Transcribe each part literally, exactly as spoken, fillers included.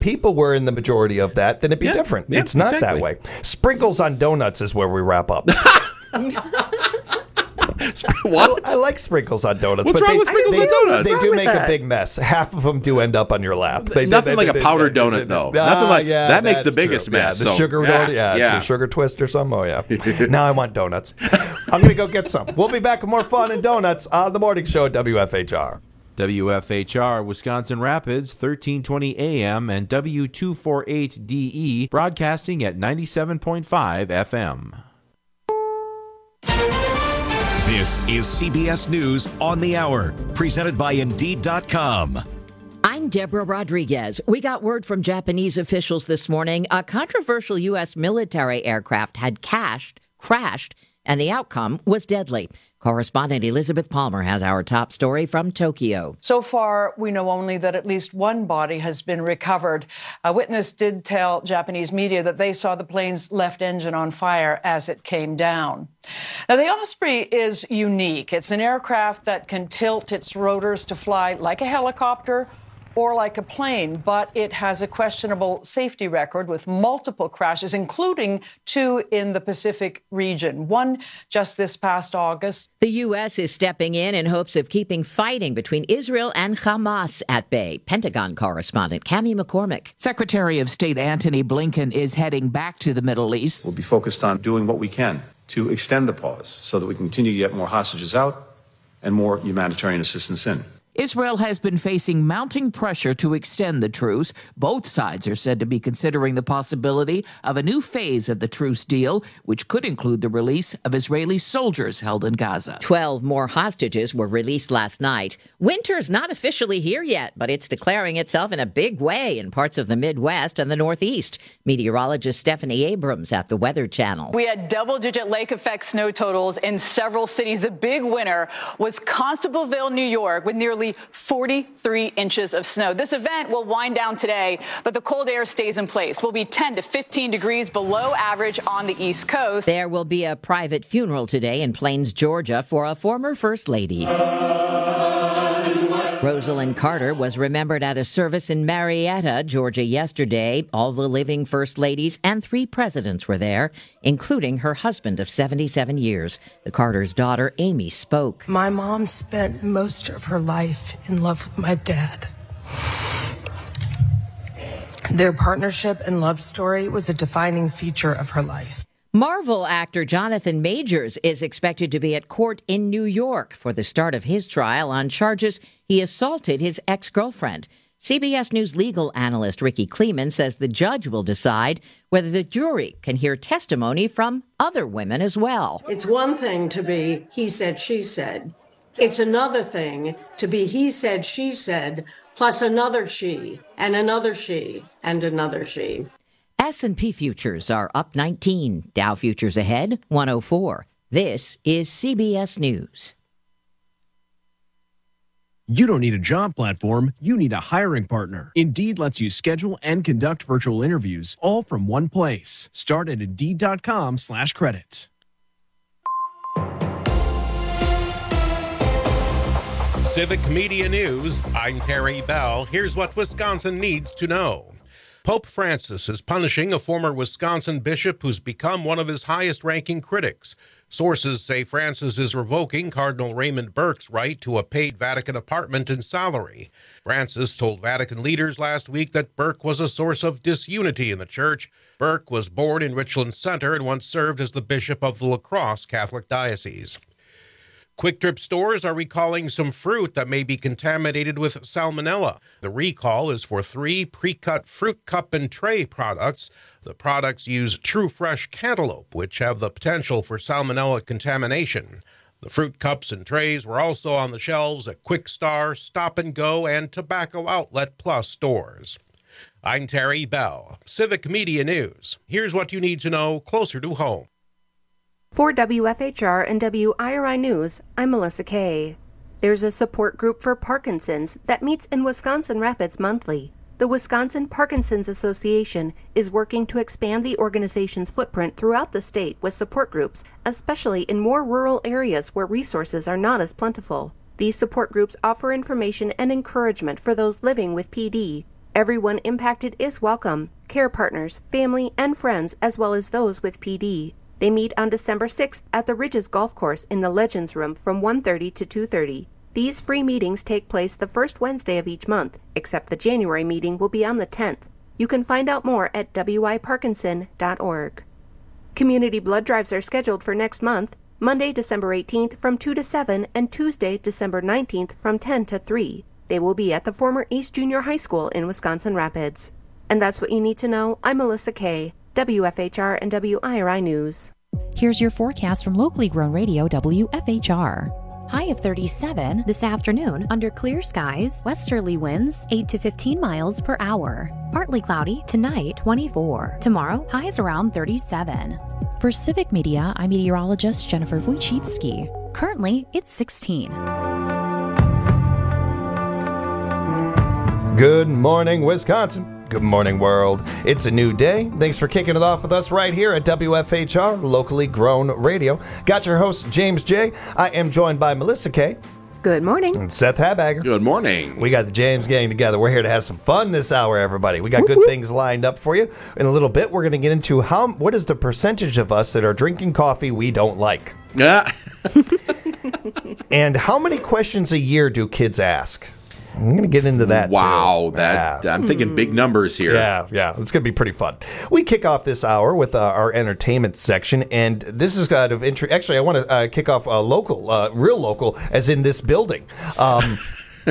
people were in the majority of that, then it'd be Yeah, different. yeah, it's not exactly. that way. Sprinkles on donuts is where we wrap up. What? I, I like sprinkles on donuts. What's but wrong they, with sprinkles they, on donuts? They What's do wrong make with a that? big mess. Half of them do end up on your lap. They, Nothing they, like they, a powdered they, donut, they, though. they, Nothing like- yeah, that makes the that's biggest true. mess, Yeah, the so, sugar yeah, donut. Yeah, yeah. It's a sugar twist or something. Oh, yeah. Now I want donuts. I'm going to go get some. We'll be back with more fun and donuts on the morning show at W F H R. W F H R Wisconsin Rapids, thirteen twenty A M and W two forty-eight D E, broadcasting at ninety-seven point five F M. This is C B S News on the Hour, presented by Indeed dot com. I'm Deborah Rodriguez. We got word from Japanese officials this morning. A controversial U S military aircraft had cashed, crashed, and the outcome was deadly. Correspondent Elizabeth Palmer has our top story from Tokyo. So far, we know only that at least one body has been recovered. A witness did tell Japanese media that they saw the plane's left engine on fire as it came down. Now, the Osprey is unique. It's an aircraft that can tilt its rotors to fly like a helicopter or like a plane, but it has a questionable safety record with multiple crashes, including two in the Pacific region, one just this past August. The U S is stepping in in hopes of keeping fighting between Israel and Hamas at bay. Pentagon correspondent Cammie McCormick. Secretary of State Antony Blinken is heading back to the Middle East. We'll be focused on doing what we can to extend the pause so that we continue to get more hostages out and more humanitarian assistance in. Israel has been facing mounting pressure to extend the truce. Both sides are said to be considering the possibility of a new phase of the truce deal, which could include the release of Israeli soldiers held in Gaza. Twelve more hostages were released last night. Winter's not officially here yet, but it's declaring itself in a big way in parts of the Midwest and the Northeast. Meteorologist Stephanie Abrams at the Weather Channel. We had double-digit lake effect snow totals in several cities. The big winner was Constableville, New York, with nearly forty-three inches of snow. This event will wind down today, but the cold air stays in place. We'll be ten to fifteen degrees below average on the East Coast. There will be a private funeral today in Plains, Georgia, for a former First Lady. Rosalind Carter was remembered at a service in Marietta, Georgia yesterday. All the living First Ladies and three presidents were there, including her husband of seventy-seven years. The Carter's daughter, Amy, spoke. My mom spent most of her life in love with my dad. Their partnership and love story was a defining feature of her life. Marvel actor Jonathan Majors is expected to be at court in New York for the start of his trial on charges he assaulted his ex-girlfriend. C B S News legal analyst Ricky Kleeman says the judge will decide whether the jury can hear testimony from other women as well. It's one thing to be he said, she said. It's another thing to be he said, she said, plus another she, and another she, and another she. S and P futures are up nineteen. Dow futures ahead, one oh four. This is C B S News. You don't need a job platform, you need a hiring partner. Indeed lets you schedule and conduct virtual interviews all from one place. Start at Indeed.com slash credits. Civic Media News, I'm Terry Bell. Here's what Wisconsin needs to know. Pope Francis is punishing a former Wisconsin bishop who's become one of his highest-ranking critics. Sources say Francis is revoking Cardinal Raymond Burke's right to a paid Vatican apartment and salary. Francis told Vatican leaders last week that Burke was a source of disunity in the church. Burke was born in Richland Center and once served as the bishop of the La Crosse Catholic Diocese. Quick Trip stores are recalling some fruit that may be contaminated with salmonella. The recall is for three pre-cut fruit cup and tray products. The products use True Fresh cantaloupe, which have the potential for salmonella contamination. The fruit cups and trays were also on the shelves at Quick Star, Stop and Go, and Tobacco Outlet Plus stores. I'm Terry Bell, Civic Media News. Here's what you need to know closer to home. For W F H R and W I R I News, I'm Melissa Kay. There's a support group for Parkinson's that meets in Wisconsin Rapids monthly. The Wisconsin Parkinson's Association is working to expand the organization's footprint throughout the state with support groups, especially in more rural areas where resources are not as plentiful. These support groups offer information and encouragement for those living with P D. Everyone impacted is welcome. Care partners, family, and friends, as well as those with P D. They meet on December sixth at the Ridges Golf Course in the Legends Room from one thirty to two thirty. These free meetings take place the first Wednesday of each month, except the January meeting will be on the tenth. You can find out more at w i parkinson dot org. Community blood drives are scheduled for next month, Monday, December eighteenth from two to seven and Tuesday, December nineteenth from ten to three. They will be at the former East Junior High School in Wisconsin Rapids. And that's what you need to know. I'm Melissa Kay, W F H R and W I R I News. Here's your forecast from locally grown radio W F H R. High of thirty-seven this afternoon under clear skies, westerly winds eight to fifteen miles per hour. Partly cloudy tonight, twenty-four. Tomorrow, highs around thirty-seven. For Civic Media, I'm meteorologist Jennifer Wojcicki. Currently, it's sixteen. Good morning, Wisconsin. Good morning, world. It's a new day. Thanks for kicking it off with us right here at W F H R, locally grown radio. Got your host, James J. I am joined by Melissa K. Good morning. And Seth Habagger. Good morning. We got the James gang together. We're here to have some fun this hour, everybody. We got good things lined up for you. In a little bit, we're going to get into how what is the percentage of us that are drinking coffee we don't like? Yeah. And how many questions a year do kids ask? I'm going to get into that, Wow, too. that Yeah. I'm thinking big numbers here. Yeah, yeah. It's going to be pretty fun. We kick off this hour with uh, our entertainment section, and this is kind of interesting. Actually, I want to uh, kick off uh, local, uh, real local, as in this building. Um,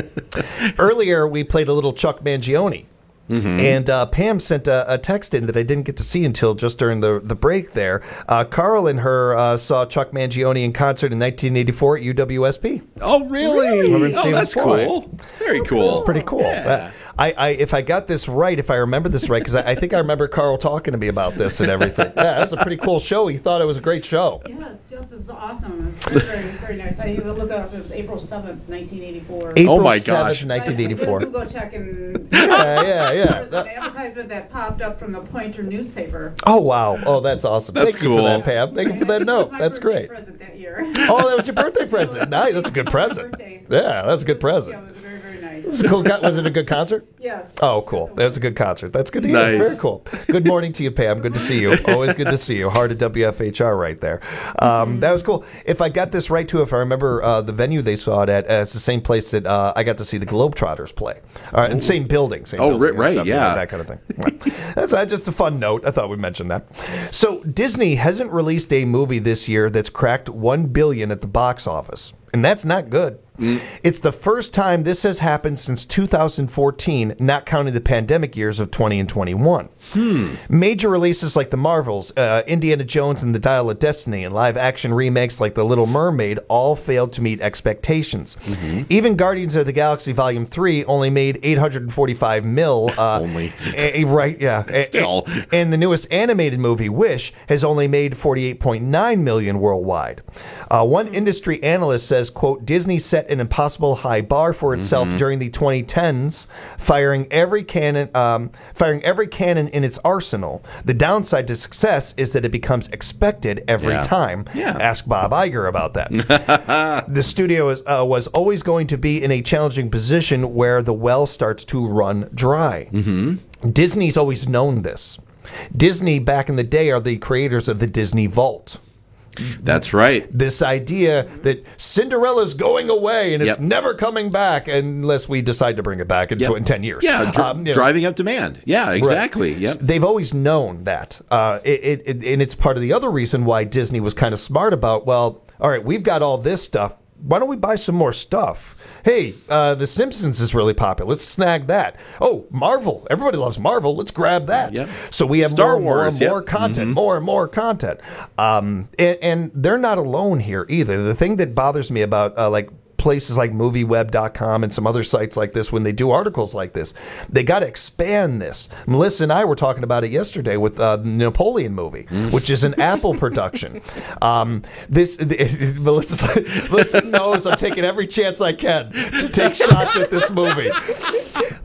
earlier, we played a little Chuck Mangione. Mm-hmm. And uh, Pam sent a, a text in that I didn't get to see until just during the, the break there. Uh, Carl and her uh, saw Chuck Mangione in concert in nineteen eighty-four at U W S P. Oh, really? Over in Oh, Stevens that's Point. cool. Very cool. That's pretty cool. Yeah. Uh, I, I, if I got this right, if I remember this right, because I, I think I remember Carl talking to me about this and everything. Yeah, that's a pretty cool show. He thought it was a great show. Yes, yes, it was awesome. It was very, very, very nice. I even looked it up. It was April seventh, nineteen eighty-four. April Oh my seventh, gosh. nineteen eighty-four. I did a Google check and Yeah, yeah, yeah. there was an advertisement that popped up from the Pointer newspaper. Oh, wow. Oh, that's awesome. That's Thank you for cool. that, Pam. Thank you for that note. My That's birthday great. present that year. Oh, that was your birthday present. Nice. That's a good present. Birthday. Yeah, that's a good Yeah, present. it was very, very nice. This is a cool. Was it a good concert? Yes. Oh, cool. That was a good concert. That's good to hear. Nice. Very cool. Good morning to you, Pam. Good to see you. Always good to see you. Heart of W F H R right there. Um, that was cool. If I got this right, too, if I remember uh, the venue they saw it at, uh, it's the same place that uh, I got to see the Globetrotters play. Uh, and same building. Same Oh, building and right, stuff, you know, yeah. that kind of thing. Right. That's uh, just a fun note. I thought we'd mention that. So Disney hasn't released a movie this year that's cracked one billion dollars at the box office. And that's not good. Mm. It's the first time this has happened since two thousand fourteen, not counting the pandemic years of twenty and twenty-one. Hmm. Major releases like The Marvels, uh, Indiana Jones and the Dial of Destiny, and live-action remakes like The Little Mermaid all failed to meet expectations. Mm-hmm. Even Guardians of the Galaxy Volume three only made eight hundred forty-five mil. Uh, only. a, right, yeah. Still. A, and the newest animated movie, Wish, has only made forty-eight point nine million worldwide. Uh, one industry analyst says, quote, Disney set an impossible high bar for itself mm-hmm. during the twenty tens, firing every cannon, um, firing every cannon in its arsenal. The downside to success is that it becomes expected every Yeah. time. Yeah. Ask Bob Iger about that. The studio is, uh, was always going to be in a challenging position where the well starts to run dry. Mm-hmm. Disney's always known this. Disney, back in the day, are the creators of the Disney Vault. That's right. This idea that Cinderella's going away and it's Yep. never coming back unless we decide to bring it back in, Yep. in ten years. Yeah, dri- Um, you know, driving up demand. Yeah, exactly. Right. Yep. They've always known that. Uh, it, it, it, and it's part of the other reason why Disney was kind of smart about, well, all right, we've got all this stuff. Why don't we buy some more stuff? Hey, uh, The Simpsons is really popular. Let's snag that. Oh, Marvel. Everybody loves Marvel. Let's grab that. Yep. So we have Star more and more Wars, and more yep. content, Mm-hmm. more and more content. Um, and, and they're not alone here either. The thing that bothers me about uh, like places like movie web dot com and some other sites like this, when they do articles like this, they got to expand this. Melissa and I were talking about it yesterday with uh, the Napoleon movie, mm. which is an Apple production. Um, this the, Melissa's like, Melissa knows I'm taking every chance I can to take shots at this movie.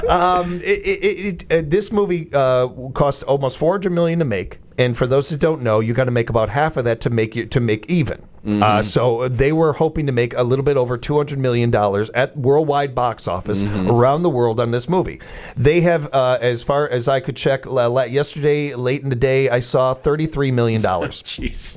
um, it, it, it, uh, this movie uh, cost almost four hundred million dollars to make, and for those that don't know, you got to make about half of that to make you, to make even. Mm-hmm. Uh, so they were hoping to make a little bit over two hundred million dollars at worldwide box office mm-hmm. around the world on this movie. They have, uh, as far as I could check, uh, yesterday, late in the day, I saw thirty-three million dollars. Jeez.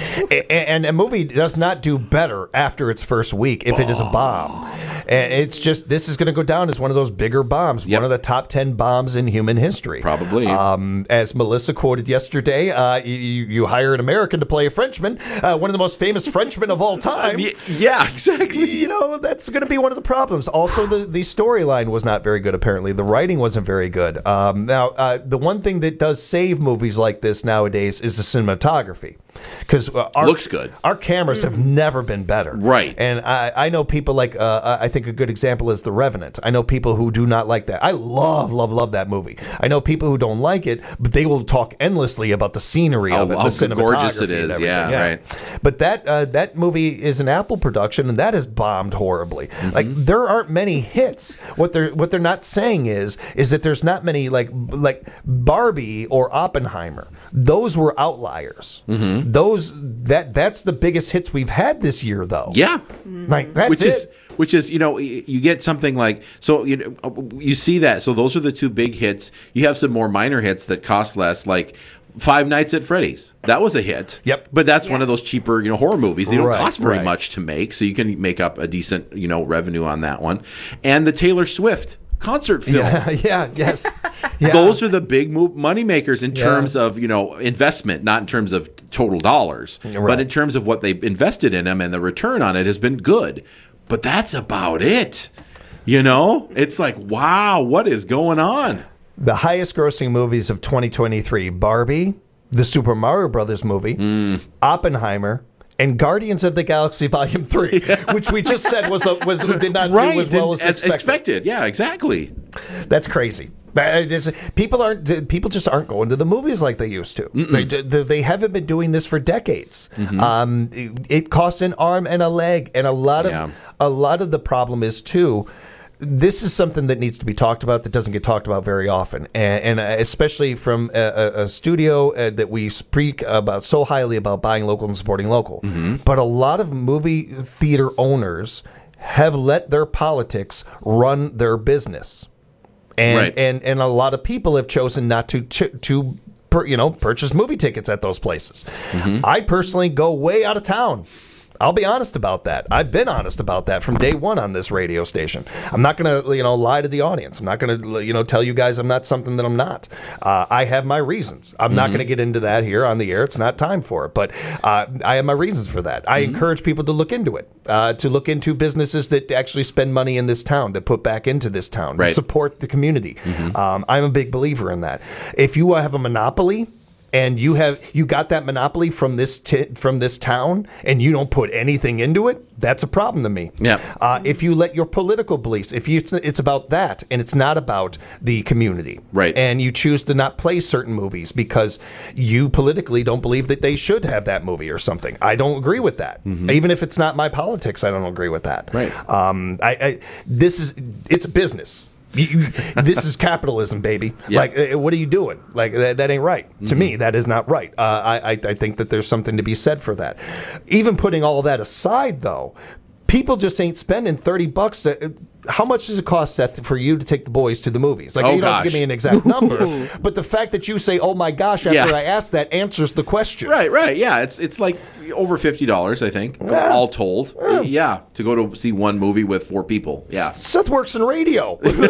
And a movie does not do better after its first week if it is a bomb. And it's just, this is going to go down as one of those bigger bombs, yep. one of the top ten bombs in human history. Probably. Um, as Melissa quoted yesterday, uh, you, you hire an American to play a Frenchman, uh, one of the most famous Frenchmen of all time. Yeah, exactly. You know, that's going to be one of the problems. Also, the, the storyline was not very good, apparently. The writing wasn't very good. Um, now, uh, the one thing that does save movies like this nowadays is the cinematography. Because uh, looks good. Our cameras have never been better. Right. And I, I know people like, uh, I think a good example is The Revenant. I know people who do not like that. I love, love, love that movie. I know people who don't like it, but they will talk endlessly about the scenery oh, of it, how the cinematography. gorgeous it is. Yeah, yeah, right. But that uh, that movie is an Apple production, and that has bombed horribly. Mm-hmm. Like, there aren't many hits. What they're what they're not saying is is that there's not many, like like Barbie or Oppenheimer. Those were outliers. Mm-hmm. Those that that's the biggest hits we've had this year, though. Yeah, like that's which it. is which is you know you get something like so you know you see that so those are the two big hits. You have some more minor hits that cost less, like Five Nights at Freddy's. That was a hit. Yep. But that's yeah. one of those cheaper, you know, horror movies. They don't Right, cost very right. much to make, so you can make up a decent, you know, revenue on that one. And the Taylor Swift concert film. Yeah, yeah, yes. Yeah. Those are the big move money makers in Yeah. terms of, you know, investment, not in terms of total dollars, Right. but in terms of what they've invested in them, and the return on it has been good. But that's about it. You know, it's like, wow, what is going on? The highest grossing movies of twenty twenty-three, Barbie, the Super Mario Brothers movie, Mm. Oppenheimer, and Guardians of the Galaxy Volume three, which we just said was a, was did not Right, do as well as didn't- expected. expected. Yeah, exactly. That's crazy. That is- people aren't. People just aren't going to the movies like they used to. They, they, they haven't been doing this for decades. Mm-hmm. Um, it, it costs an arm and a leg, and a lot of Yeah. a lot of the problem is too. This is something that needs to be talked about that doesn't get talked about very often, and, and especially from a, a, a studio uh, that we speak about so highly about buying local and supporting local. Mm-hmm. But a lot of movie theater owners have let their politics run their business. And, Right. and and a lot of people have chosen not to ch- to per, you know purchase movie tickets at those places. Mm-hmm. I personally go way out of town. I'll be honest about that. I've been honest about that from day one on this radio station. I'm not going to, you know, lie to the audience. I'm not going to, you know, tell you guys I'm not something that I'm not. Uh, I have my reasons. I'm mm-hmm. not going to get into that here on the air. It's not time for it. But uh, I have my reasons for that. I mm-hmm. encourage people to look into it, uh, to look into businesses that actually spend money in this town, that put back into this town, Right. support the community. Mm-hmm. Um, I'm a big believer in that. If you have a monopoly, and you have you got that monopoly from this t- from this town, and you don't put anything into it, that's a problem to me. Yeah. Uh, if you let your political beliefs, if you, it's, it's about that, and it's not about the community, Right. and you choose to not play certain movies because you politically don't believe that they should have that movie or something. I don't agree with that. Mm-hmm. Even if it's not my politics, I don't agree with that. Right. Um, I, I this is it's business. You, you, this is capitalism, baby. Yeah. Like, uh, what are you doing? Like, that, that ain't right. Mm-hmm. To me, that is not right. Uh, I, I, I think that there's something to be said for that. Even putting all that aside, though, people just ain't spending thirty bucks. To, how much does it cost, Seth, for you to take the boys to the movies? Like, Oh, you don't have to gosh. give me an exact number, but the fact that you say, "Oh my gosh," after Yeah. I asked that answers the question. Right, right, yeah. It's it's like over fifty dollars, I think, Yeah. all told. Yeah, to go to see one movie with four people. Yeah, Seth works in radio. Who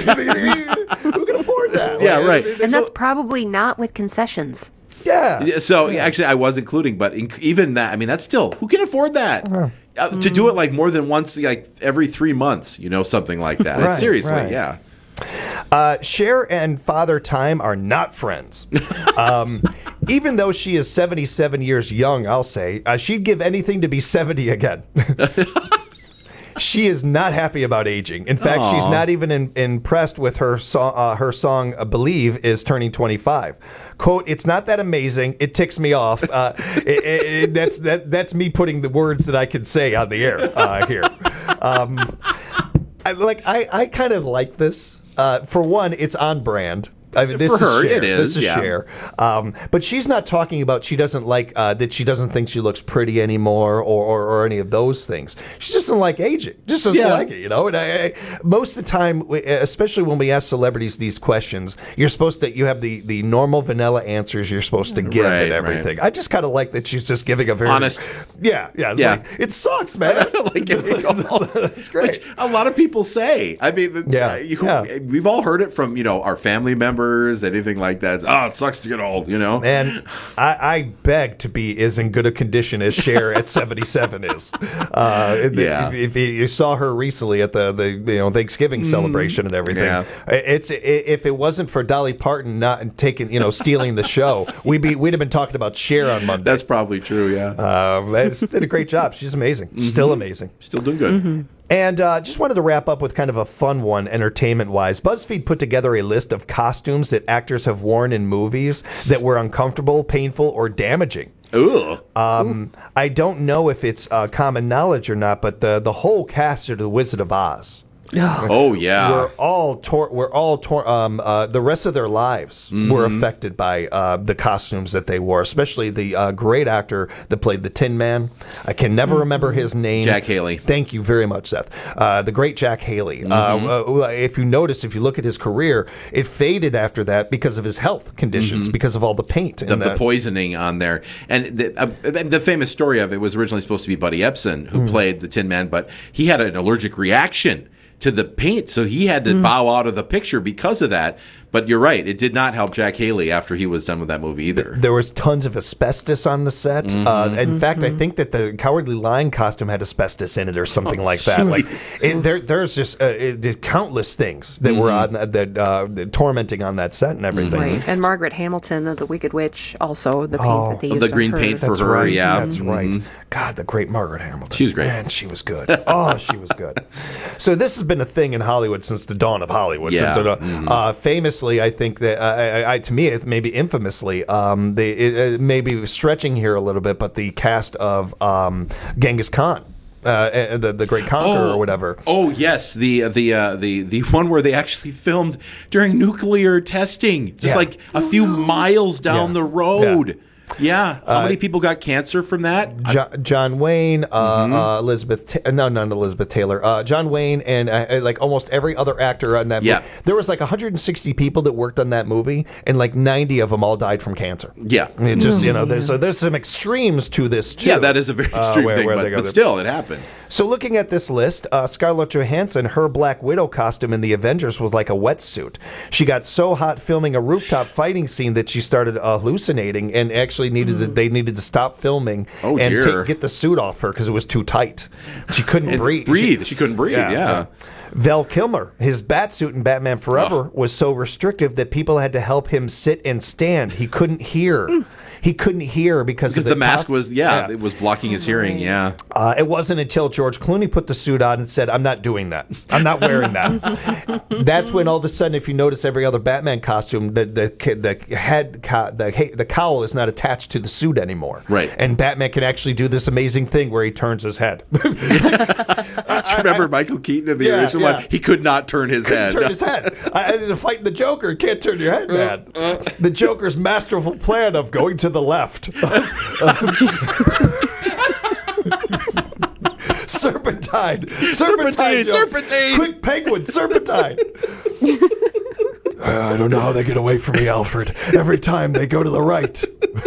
can afford that? yeah, Like, right. And that's probably not with concessions. Yeah. So actually, I was including, but in, even that, I mean, that's still who can afford that. Uh, to do it like more than once, like every three months, you know, something like that. Right, It's seriously, right. yeah. Uh, Cher and Father Time are not friends. Um, even though she is seventy-seven years young, I'll say, uh, she'd give anything to be seventy again. She is not happy about aging. In fact, Aw. she's not even in, impressed with her, so, uh, her song uh, Believe is turning twenty-five. Quote, it's not that amazing. It ticks me off. Uh, it, it, it, that's that, that's me putting the words that I can say on the air uh, here. Um, I, like I, I kind of like this. uh, for one, it's on brand. I mean, this For is her, Cher. it is, This is yeah. Cher. Um, but she's not talking about she doesn't like uh, that she doesn't think she looks pretty anymore or, or, or any of those things. She just doesn't like aging. Just doesn't Yeah. like it, you know. And I, I, most of the time, we- especially when we ask celebrities these questions, you're supposed to you have the, the normal vanilla answers you're supposed to give Right, and everything. right. I just kind of like that she's just giving a very Honest. Yeah, yeah, it's Yeah. like, it sucks, man. like, it's great. Which a lot of people say. I mean, it's, Yeah, uh, you, yeah. we've all heard it from you know our family members, anything like that. It's, oh, it sucks to get old, you know. And I, I beg to be as in good a condition as Cher at seventy-seven is. Uh, Yeah. If, if you saw her recently at the, the you know Thanksgiving celebration and everything, Yeah. it's if it wasn't for Dolly Parton not taking you know stealing the show, we'd be we'd have been talking about Cher on Monday. That's probably true. Yeah. Uh, she did a great job. She's amazing. Still amazing. Still doing good. And uh, just wanted to wrap up with kind of a fun one, entertainment-wise. BuzzFeed put together a list of costumes that actors have worn in movies that were uncomfortable, painful, or damaging. Ooh. Um, I don't know if it's uh, common knowledge or not, but the the whole cast of The Wizard of Oz. Oh yeah. We're all tor- we're all tor- um, uh, the rest of their lives were affected by uh, the costumes that they wore, especially the uh, great actor that played the Tin Man. I can never remember his name. Jack Haley. Thank you very much, Seth. Uh, the great Jack Haley. Uh, uh, if you notice, if you look at his career, it faded after that because of his health conditions, because of all the paint the, and the poisoning on there. And the, uh, the famous story of it was originally supposed to be Buddy Ebsen, who played the Tin Man, but he had an allergic reaction to the paint, so he had to bow out of the picture because of that. But you're right, it did not help Jack Haley after he was done with that movie either. There was tons of asbestos on the set. Uh, in fact, I think that the Cowardly Lion costume had asbestos in it or something like that. Like it, there, there's just uh, it, countless things that were on that uh, tormenting on that set and everything. Right. And Margaret Hamilton of The Wicked Witch, also the paint Oh, that they the used green on her. paint for That's her, right. yeah. That's Mhm. right. God, the great Margaret Hamilton. She was great. Man, she was good. Oh, she was good. So this has been a thing in Hollywood since the dawn of Hollywood. Yeah. Since, uh, Mhm. uh, famously, I think that, uh, I, I, to me, it maybe infamously, um, they it, it maybe stretching here a little bit, but the cast of um, Genghis Khan. Uh, the the Great Conqueror or whatever. Oh yes, the the uh, the the one where they actually filmed during nuclear testing, just Yeah. like a few miles down Yeah. the road. Yeah, how Uh, many people got cancer from that? Jo- John Wayne, uh, uh, Elizabeth, Ta- no, not Elizabeth Taylor, uh, John Wayne, and uh, uh, like almost every other actor on that movie. Yeah. There was like one hundred sixty people that worked on that movie, and like ninety of them all died from cancer. Yeah, I mean, just you know, there's, so there's some extremes to this too. yeah, that is a very uh, extreme where- thing, where but, they go but there. still, it happened. So looking at this list, uh, Scarlett Johansson, her Black Widow costume in the Avengers was like a wetsuit. She got so hot filming a rooftop fighting scene that she started uh, hallucinating and actually needed to, they needed to stop filming Oh, and dear. take, get the suit off her because it was too tight. She couldn't And breathe. breathe. She couldn't breathe, yeah. Val Kilmer, his bat suit in Batman Forever was so restrictive that people had to help him sit and stand. He couldn't hear. He couldn't hear because, Because of the mask cos- was, yeah, it was blocking his hearing, yeah. Uh, it wasn't until George Clooney put the suit on and said, "I'm not doing that. I'm not wearing that." That's when all of a sudden, if you notice every other Batman costume, the the the head co- the the cowl is not attached to the suit anymore. Right. And Batman can actually do this amazing thing where he turns his head. Remember Michael Keaton in the Yeah, original yeah. one? He could not turn his Couldn't head. turn his head. I, I, fighting the Joker, can't turn your head, man. Uh, The Joker's masterful plan of going to the left. Serpentine. Serpentine. Joke. Serpentine. Quick penguin. Serpentine. I don't know how they get away from me, Alfred. Every time they go to the right.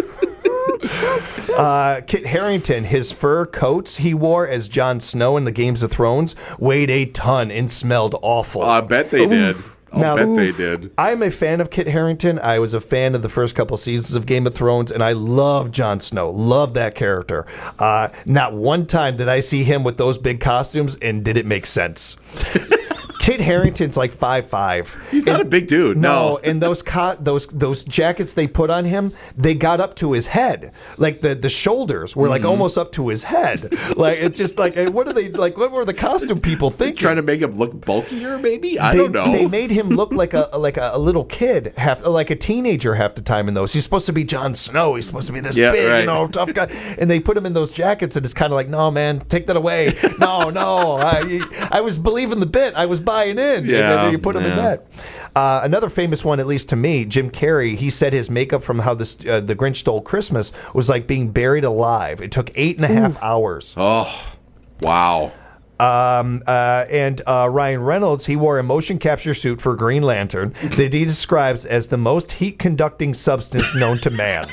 Uh, Kit Harington, his fur coats he wore as Jon Snow in the Games of Thrones weighed a ton and smelled awful. I bet they did. I'll Now- bet they did. I'm a fan of Kit Harington. I was a fan of the first couple seasons of Game of Thrones, and I love Jon Snow. Love that character. Uh, not one time did I see him with those big costumes, and did it make sense? Kit Harington's like five five. He's not a big dude. No. and those co- those those jackets they put on him, they got up to his head. Like the, the shoulders were like almost up to his head. Like it's just like what are they like? What were the costume people thinking? Trying to make him look bulkier, maybe? I they, don't know. They made him look like a like a, a little kid, half like a teenager half the time in those. He's supposed to be Jon Snow. He's supposed to be this Yeah, big, right. you know, tough guy. And they put him in those jackets, and it's kind of like, no, man, take that away. No, no. I, I was believing the bit. I was buying flying in. Yeah, and then you put them yeah. in that. Uh, another famous one, at least to me, Jim Carrey, he said his makeup from How this, uh, The Grinch Stole Christmas was like being buried alive. It took eight and a half hours. Oh, wow. Um, uh, and uh, Ryan Reynolds, he wore a motion capture suit for Green Lantern that he describes as the most heat-conducting substance known to man.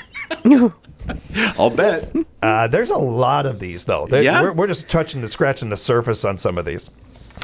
I'll bet. Uh, there's a lot of these, though. They- Yeah? We're, we're just touching the scratching the surface on some of these.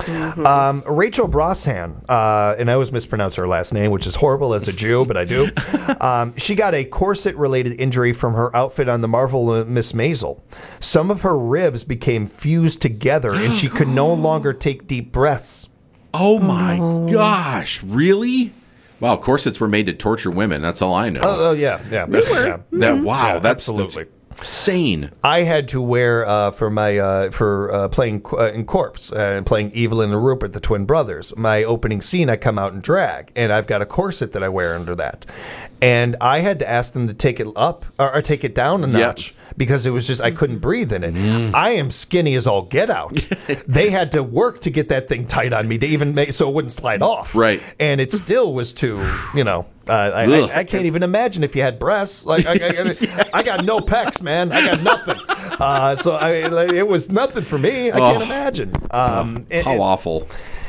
Um, Rachel Brosnahan, uh, and I always mispronounce her last name, which is horrible as a Jew, but I do. Um, she got a corset-related injury from her outfit on the Marvel Miss Maisel. Some of her ribs became fused together, and she could no longer take deep breaths. Oh my gosh! Really? Wow, corsets were made to torture women. That's all I know. Oh, oh yeah, yeah. They were. Yeah. That, wow, Yeah, that's absolutely. that's insane. I had to wear uh, for my uh, for uh, playing uh, in Corpse and uh, playing Evelyn and Rupert, the twin brothers. My opening scene, I come out in drag, and I've got a corset that I wear under that. And I had to ask them to take it up or, or take it down a notch because it was just I couldn't breathe in it. Mm. I am skinny as all get out. They had to work to get that thing tight on me to even make so it wouldn't slide off. Right. And it still was too, you know. Uh, I, I, I can't even imagine if you had breasts. Like I, I, I got no pecs, man. I got nothing. Uh, so I, like, it was nothing for me. I Oh. can't imagine. Um, it- How it- awful.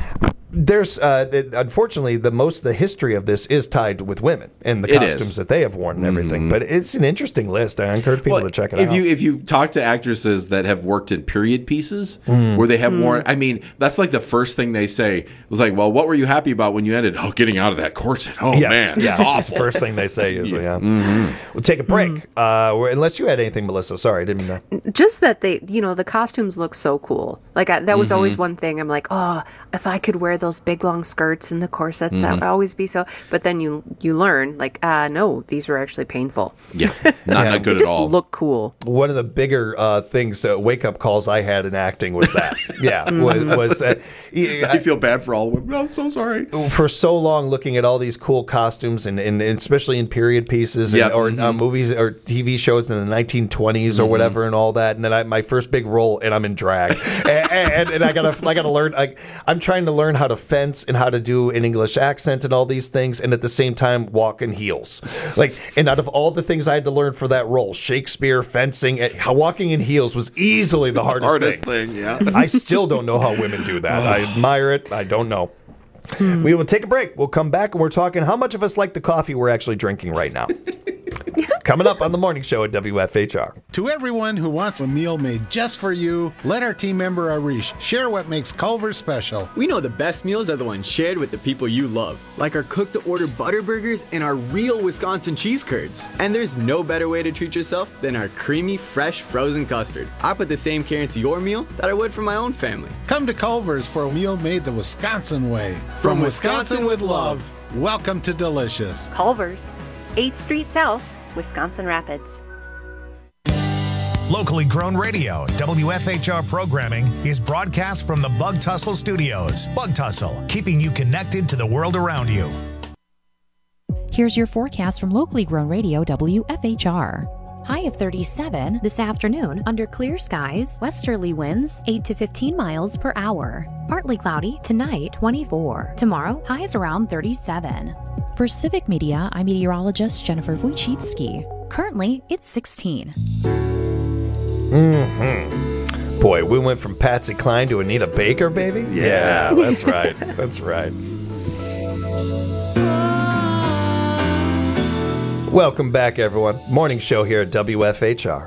There's uh, th- unfortunately the most the history of this is tied with women and the It costumes is. that they have worn and everything. But it's an interesting list. I encourage people to check it if out. you if you talk to actresses that have worked in period pieces Mm. where they have Mm. worn, I mean, that's like the first thing they say. It was like, well, what were you happy about when you ended? Oh, getting out of that corset. Oh Yes, man, yeah, it's awful. First thing they say usually. Yeah. Mhm. We'll take a break. Uh, we're- unless you had anything, Melissa. Sorry, I didn't mean to. Just that they, you know, the costumes look so cool. Like I, that was always Mhm. one thing. I'm like, oh, if I could wear those big long skirts and the corsets, that Mhm. would always be so. But then you you learn, like, uh, no, these were actually painful. Yeah, not, not good They at just all. look cool. One of the bigger uh, things, uh, wake up calls I had in acting was that. Yeah, was, was uh, I feel bad for all women. I'm so sorry. For so long, looking at all these cool costumes, and, and, and especially in period pieces, and, Yep. or uh, Mhm. movies or T V shows in the nineteen twenties or Mhm. whatever, and all that. And then I, my first big role, and I'm in drag, and, and, and I gotta, I gotta learn. I, I'm trying to learn how to fence and how to do an English accent and all these things, and at the same time walk in heels. Like, and out of all the things I had to learn for that role, Shakespeare, fencing, eh, how walking in heels was easily the hardest, Hardest thing. thing, yeah. I still don't know how women do that. I admire it. I don't know. We will take a break. We'll come back and we're talking how much of us like the coffee we're actually drinking right now. Coming up on the morning show at W F H R. To everyone who wants a meal made just for you, let our team member Arish share what makes Culver's special. We know the best meals are the ones shared with the people you love, like our cook-to-order butter burgers and our real Wisconsin cheese curds. And there's no better way to treat yourself than our creamy, fresh, frozen custard. I put the same care into your meal that I would for my own family. Come to Culver's for a meal made the Wisconsin way. From Wisconsin with love. Welcome to Delicious. Culver's, eighth Street South, Wisconsin Rapids. Locally grown radio, W F H R programming is broadcast from the Bug Tussle Studios. Bug Tussle, keeping you connected to the world around you. Here's your forecast from locally grown radio W F H R. High of thirty-seven this afternoon under clear skies, westerly winds eight to fifteen miles per hour. Partly cloudy tonight, twenty-four. Tomorrow, highs around thirty-seven. For Civic Media, I'm meteorologist Jennifer Wojcicki. Currently, it's sixteen. Mm-hmm. Boy, we went from Patsy Cline to Anita Baker, baby? Yeah. that's right. That's right. Welcome back, everyone. Morning show here at W F H R.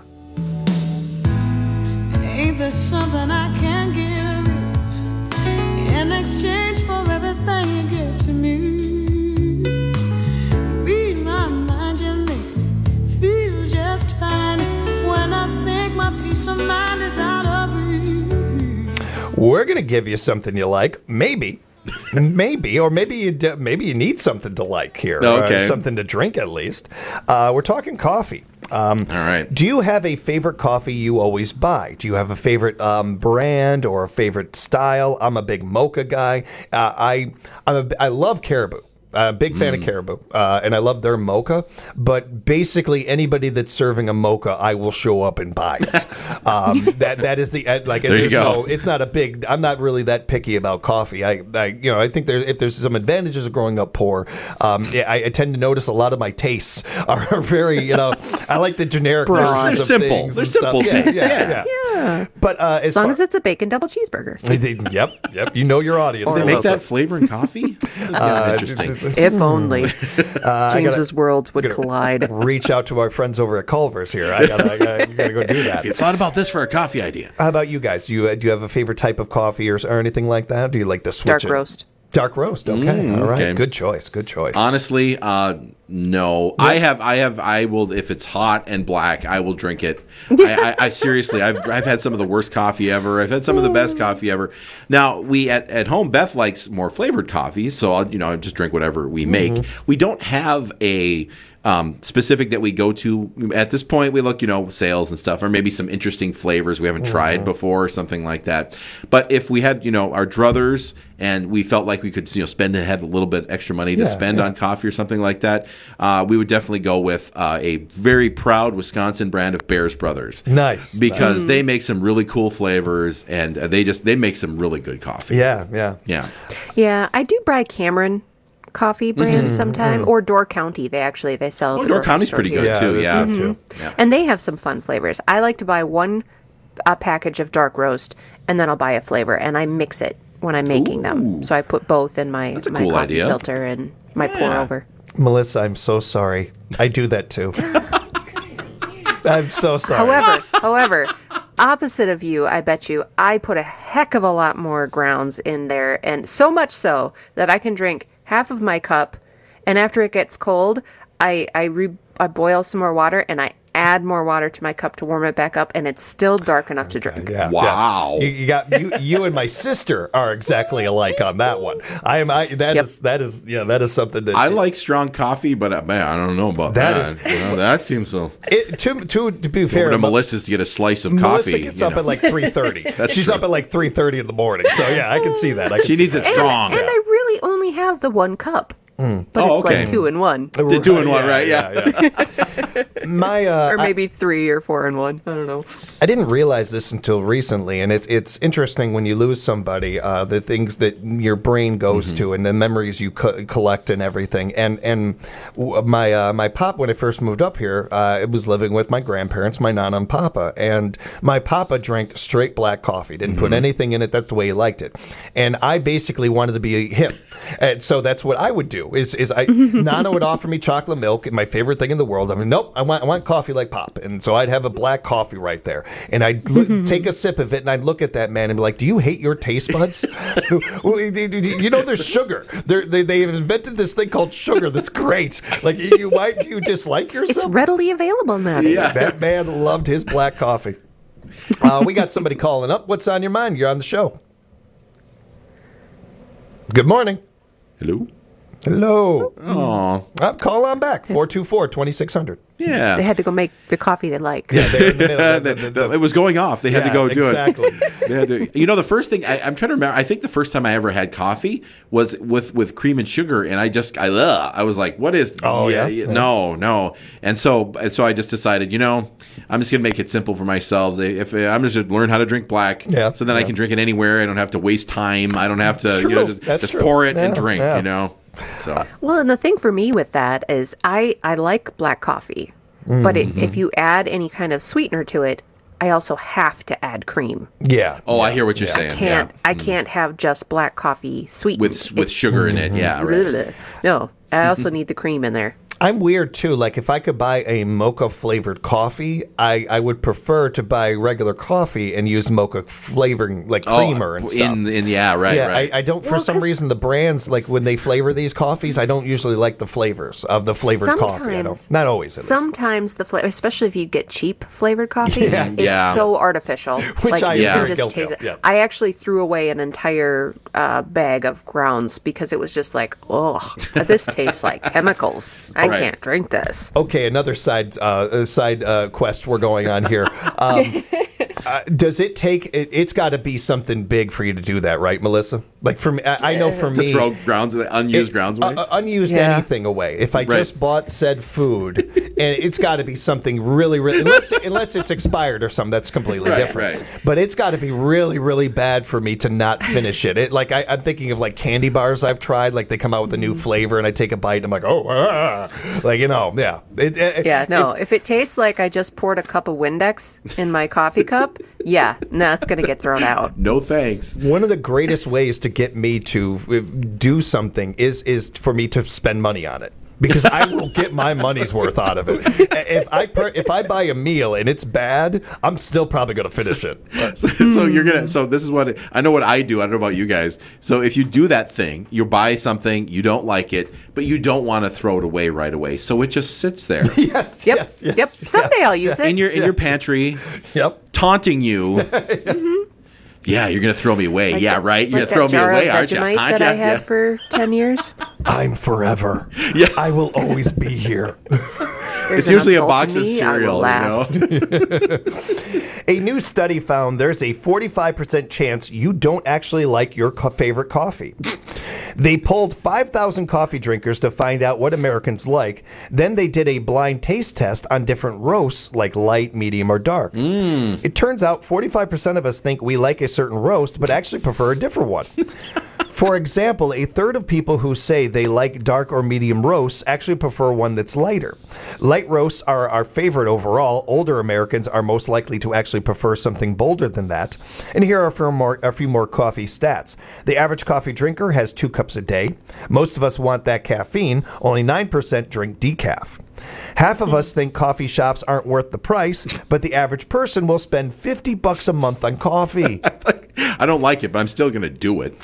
Ain't there something I can give you in exchange for everything you give to me? Read my mind, you make me feel just fine when I think my peace of mind is out of reach. We're going to give you something you like. Maybe. Maybe, or maybe you d- maybe you need something to like here. Okay. Uh, something to drink at least. Uh, we're talking coffee. Um, All right. Do you have a favorite coffee you always buy? Do you have a favorite um, brand or a favorite style? I'm a big mocha guy. Uh, I I'm a, I love Caribou. Uh, big fan Mm. of Caribou, uh, and I love their mocha. But basically, anybody that's serving a mocha, I will show up and buy it. um, that that is the uh, like. There you there's go. no. It's not a big. I'm not really that picky about coffee. I, I you know, I think there if there's some advantages of growing up poor. Um, yeah, I, I tend to notice a lot of my tastes are very. You know, I like the generic. They're- versions they're of simple. things They're and stuff. simple Yeah, tastes, Yeah, yeah. yeah. Yeah. But uh, as, As long far, as it's a bacon double cheeseburger. yep, yep. You know your audience. Do they Melissa. make that flavor in coffee? Uh, Interesting. If only Uh, I James's gotta- worlds would gotta collide. Reach out to our friends over at Culver's here. I gotta, I gotta, gotta go do that. You thought about this for a coffee idea? How about you guys? Do you uh, do you have a favorite type of coffee or, or anything like that? Do you like to switch Dark it? roast. Dark roast. Okay. Mm, All right. okay. Good choice. Good choice. Honestly, uh, no. I have, I have, I will. If it's hot and black, I will drink it. I, I, I seriously, I've, I've had some of the worst coffee ever. I've had some of the best coffee ever. Now, we at, at home, Beth likes more flavored coffees, so I'll, you know, just drink whatever we make. Mm-hmm. We don't have a um, specific that we go to at this point. We look, you know, sales and stuff, or maybe some interesting flavors we haven't tried Mm-hmm. before, or something like that. But if we had, you know, our druthers, and we felt like we could, you know, spend had a little bit extra money to Yeah, spend yeah. on coffee or something like that, uh, we would definitely go with uh, a very proud Wisconsin brand of Bears Brothers. Nice. Because Nice. they make some really cool flavors, and uh, they just they make some really good coffee. Yeah. Yeah. Yeah. Yeah, I do buy Cameron coffee brand Mhm, sometime, mhm. or Door County. They actually they sell. at Oh, the Door grocery County's store pretty here. good, too, there's yeah. that too. Yeah. And they have some fun flavors. I like to buy one a package of dark roast, and then I'll buy a flavor, and I mix it when I'm making them. So I put both in my That's a my cool coffee idea. filter and my pour Yeah. over. Melissa, I'm so sorry. I do that too. I'm so sorry. However, however, opposite of you, I bet you, I put a heck of a lot more grounds in there, and so much so that I can drink half of my cup, and after it gets cold, I I, re- I boil some more water, and I add more water to my cup to warm it back up, and it's still dark enough to drink. Yeah, Wow. yeah. You, you got you, you and my sister are exactly alike on that one. I am. I that Yep. is that is yeah that is something that I like strong coffee, but uh, man, I don't know about That that. You know, that seems so. It, to, to, to be Go fair, over to Mel- Melissa's to get a slice of Melissa coffee. gets you up know. at like three thirty. That's She's true. up at like three thirty in the morning. So yeah, I can see that. I can She see needs that. it strong. And I really only have the one cup, but Oh, it's okay. like two in one, The two in one, right? Yeah. yeah. My uh, or maybe three or four in one. I don't know. I didn't realize this until recently, and it's it's interesting when you lose somebody, uh, the things that your brain goes Mm-hmm. to, and the memories you co- collect, and everything. And and w- my uh, my pop, when I first moved up here, uh, it was living with my grandparents, my nana and papa, and my papa drank straight black coffee, didn't put Mm-hmm. anything in it. That's the way he liked it, and I basically wanted to be him, and so that's what I would do. Is is I Nana would offer me chocolate milk, my favorite thing in the world. I mean, nope, I want I want coffee like Pop, and so I'd have a black coffee right there, and I'd look, take a sip of it, and I'd look at that man and be like, "Do you hate your taste buds? You know, there's sugar. They're, they they invented this thing called sugar. That's great. Like, you, why do you dislike It's yourself?" readily available nowadays. That man loved his black coffee. Uh, we got somebody calling up. What's on your mind? You're on the show. Good morning. Hello. Hello. Aw. Uh, call on back. four two four, two six zero zero. Yeah. They had to go make the coffee they like. Yeah, they're in the middle of The- the- the- it was going off. They had to Yeah, go do exactly. it. They had to, you know, the first thing I, I'm trying to remember. I think the first time I ever had coffee was with, with cream and sugar, and I just I ugh, I was like, "What is? Oh, yeah? yeah, no, no." And so and so I just decided, you know, I'm just gonna make it simple for myself. If I'm just gonna learn how to drink black, Yeah, so then I yeah. can drink it anywhere. I don't have to waste time. I don't have to, That's you know, true. just, That's just true. pour it and Yeah, drink. yeah. You know, so Well, and the thing for me with that is I, I like black coffee, but it, if you add any kind of sweetener to it, I also have to add cream. Yeah. oh, I hear what you're Yeah. saying. Can't yeah. I can't have just black coffee sweetened with with sugar in it. Yeah, right. No, I also need the cream in there. I'm weird too. Like, if I could buy a mocha flavored coffee, I, I would prefer to buy regular coffee and use mocha flavoring, like creamer oh, and stuff. in in yeah, right, yeah, right. I, I don't. For Well, some 'cause- reason, the brands, like when they flavor these coffees, I don't usually like the flavors of the flavored coffee. I don't. Sometimes- Not always. At least. Sometimes the flavor, especially if you get cheap flavored coffee, Yeah. it's Yeah. so artificial. Which like I you am can very just guilty taste of, it. yeah. I actually threw away an entire uh, bag of grounds because it was just like, oh, this tastes like chemicals. I Right. can't drink this. Okay, another side uh, side uh, quest we're going on here. Um, uh, does it take? It, it's got to be something big for you to do that, right, Melissa? Like for me, I, I know for to me, throw grounds, unused it, grounds away. Uh, unused Yeah. anything away. If I Right. just bought said food, and it's got to be something really, really, unless, unless it's expired or something, that's completely Right, different. right. But it's got to be really, really bad for me to not finish it. It like I, I'm thinking of like candy bars I've tried. Like they come out with a new flavor, and I take a bite, and I'm like, oh, ah. like you know, yeah, it, it, Yeah, no. if- If, it tastes like I just poured a cup of Windex in my coffee cup, yeah, no, it's gonna get thrown out. No thanks. One of the greatest ways to get me to uh, do something is is for me to spend money on it. Because I will get my money's worth out of it. If I per, if I buy a meal and it's bad, I'm still probably going to finish it. So, so you're gonna. So this is what I know. What I do. I don't know about you guys. So if you do that thing, you buy something, you don't like it, but you don't want to throw it away right away, so it just sits there. yes. Yep. Yes. Yes. Yep. Someday I'll use it. in your in your pantry. Yep. Taunting you. Mhm. Yeah, you're gonna throw me away. Like yeah, that- right. You're like gonna throw that me jar away, of aren't you? Vegemite Aren't that I ya? had Yeah. for ten years. I'm forever. Yeah. I will always be here. It's There's usually a enough box salt of in me, I will cereal, you know. A new study found there's a forty-five percent chance you don't actually like your co- favorite coffee. They polled five thousand coffee drinkers to find out what Americans like. Then they did a blind taste test on different roasts like light, medium, or dark. It turns out forty-five percent of us think we like a certain roast but actually prefer a different one. For example, a third of people who say they like dark or medium roasts actually prefer one that's lighter. Light roasts are our favorite overall. Older Americans are most likely to actually prefer something bolder than that. And here are a few more, a few more coffee stats. The average coffee drinker has two cups a day. Most of us want that caffeine. Only nine percent drink decaf. Half of us think coffee shops aren't worth the price, but the average person will spend fifty bucks a month on coffee. I don't like it, but I'm still gonna do it.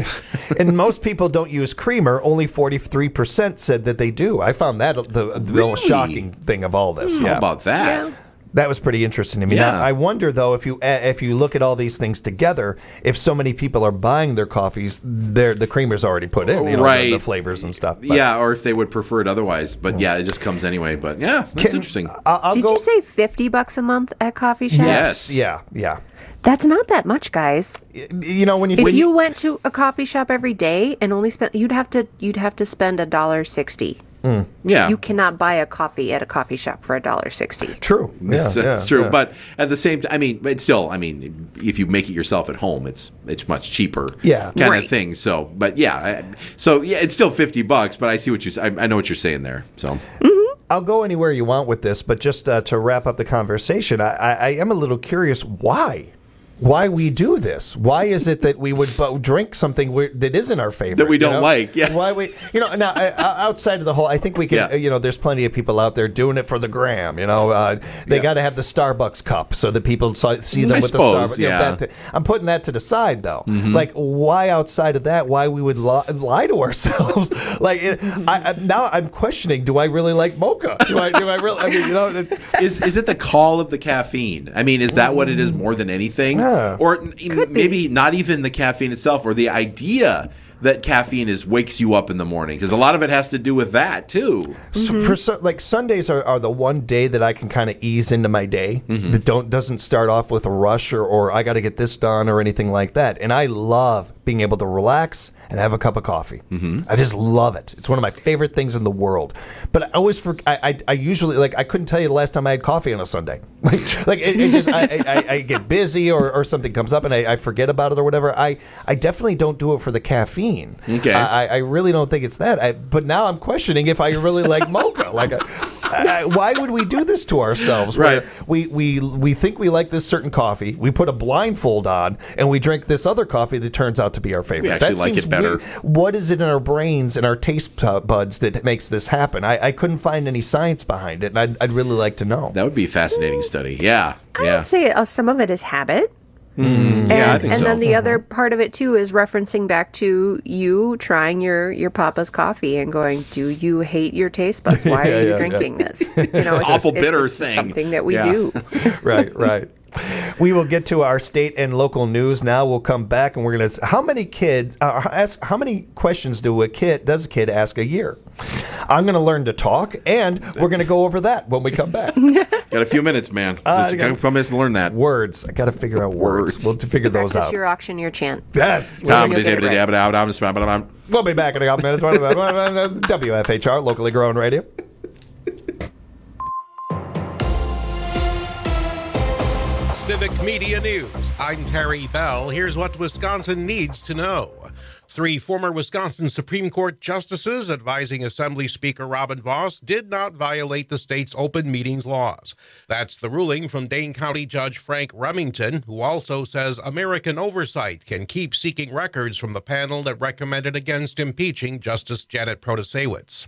And most people don't use creamer. Only forty-three percent said that they do. I found that the, the Really? most shocking thing of all this. How Yeah. about that? That was pretty interesting to me. Yeah. Now, I wonder though if you uh, if you look at all these things together, if so many people are buying their coffees, their the creamer's already put in, you know, Right. the, the flavors and stuff. But Yeah, or if they would prefer it otherwise. But yeah, it just comes anyway. But yeah, that's interesting. I'll, I'll Did go. you say fifty bucks a month at coffee shops? Yes. Yeah. Yeah. That's not that much, guys. You know when you If when you went to a coffee shop every day and only spent, you'd have to you'd have to spend a dollar sixty. Yeah. You cannot buy a coffee at a coffee shop for a dollar sixty. True. Yeah, That's, that's yeah, true. yeah. But at the same time, I mean, it's still, I mean, if you make it yourself at home, it's it's much cheaper. Yeah. kind Right. of thing. So, but yeah, I, so yeah, it's still fifty bucks. But I see what you, I, I know what you're saying there. So, I'll go anywhere you want with this, but just uh, to wrap up the conversation, I, I, I am a little curious why. Why we do this? Why is it that we would bo- drink something we, that isn't our favorite That we you don't know? like, yeah. Why we? You know, now I, I- outside of the whole, I think we can. Yeah. uh, You know, there's plenty of people out there doing it for the gram. You know, uh, they Yeah. got to have the Starbucks cup so that people saw, see them I with suppose, the Starbucks. you know, yeah. that- I'm putting that to the side though. Mhm. Like, why outside of that? Why we would li- lie to ourselves? like, it, I, I, now I'm questioning: do I really like mocha? Do I? Do I really? I mean, you know. It, is is it the call of the caffeine? I mean, is that what it is more than anything? Yeah. Or n- maybe not even the caffeine itself, or the idea that caffeine is wakes you up in the morning, because a lot of it has to do with that too. So for so, like Sundays are, are the one day that I can kind of ease into my day Mm-hmm. that don't doesn't start off with a rush or, or I got to get this done or anything like that. And I love being able to relax and have a cup of coffee. Mm-hmm. I just love it. It's one of my favorite things in the world. But I always for, I, I I usually like I couldn't tell you the last time I had coffee on a Sunday. Like like it, it just I, I, I get busy or, or something comes up and I, I forget about it or whatever. I, I definitely don't do it for the caffeine. Okay. I, I really don't think it's that. I, but now I'm questioning if I really like mocha. Like, I, I, why would we do this to ourselves? Right. Where We we we think we like this certain coffee. We put a blindfold on and we drink this other coffee that turns out to be our favorite. We actually That like seems it better. weird. What is it in our brains and our taste uh, buds that makes this happen? I, I couldn't find any science behind it, and I'd, I'd really like to know. That would be a fascinating study. Yeah, yeah. I'd say uh, some of it is habit. Mm, And, yeah, I think and so. then the other part of it too is referencing back to you trying your, your Papa's coffee and going, do you hate your taste buds? Why Yeah, are you yeah, drinking yeah. this? You know, It's just- awful it's bitter just thing. something that we Yeah. do. Right, right. We will get to our state and local news now. We'll come back and we're going to. How many kids uh, ask? How many questions do a kid does a kid ask a year? I'm going to learn to talk, and we're going to go over that when we come back. Got a few minutes, man. Uh, Just got a few minutes to learn that. Words. I got to figure out words. Words. We'll to figure those Practice out. your auctioneer chant. Yes. Um, We'll get it right. We'll be back in a couple minutes. W F H R, locally grown radio. Civic Media News. I'm Terry Bell. Here's what Wisconsin needs to know. Three former Wisconsin Supreme Court justices advising Assembly Speaker Robin Vos did not violate the state's open meetings laws. That's the ruling from Dane County Judge Frank Remington, who also says American oversight can keep seeking records from the panel that recommended against impeaching Justice Janet Protasewicz.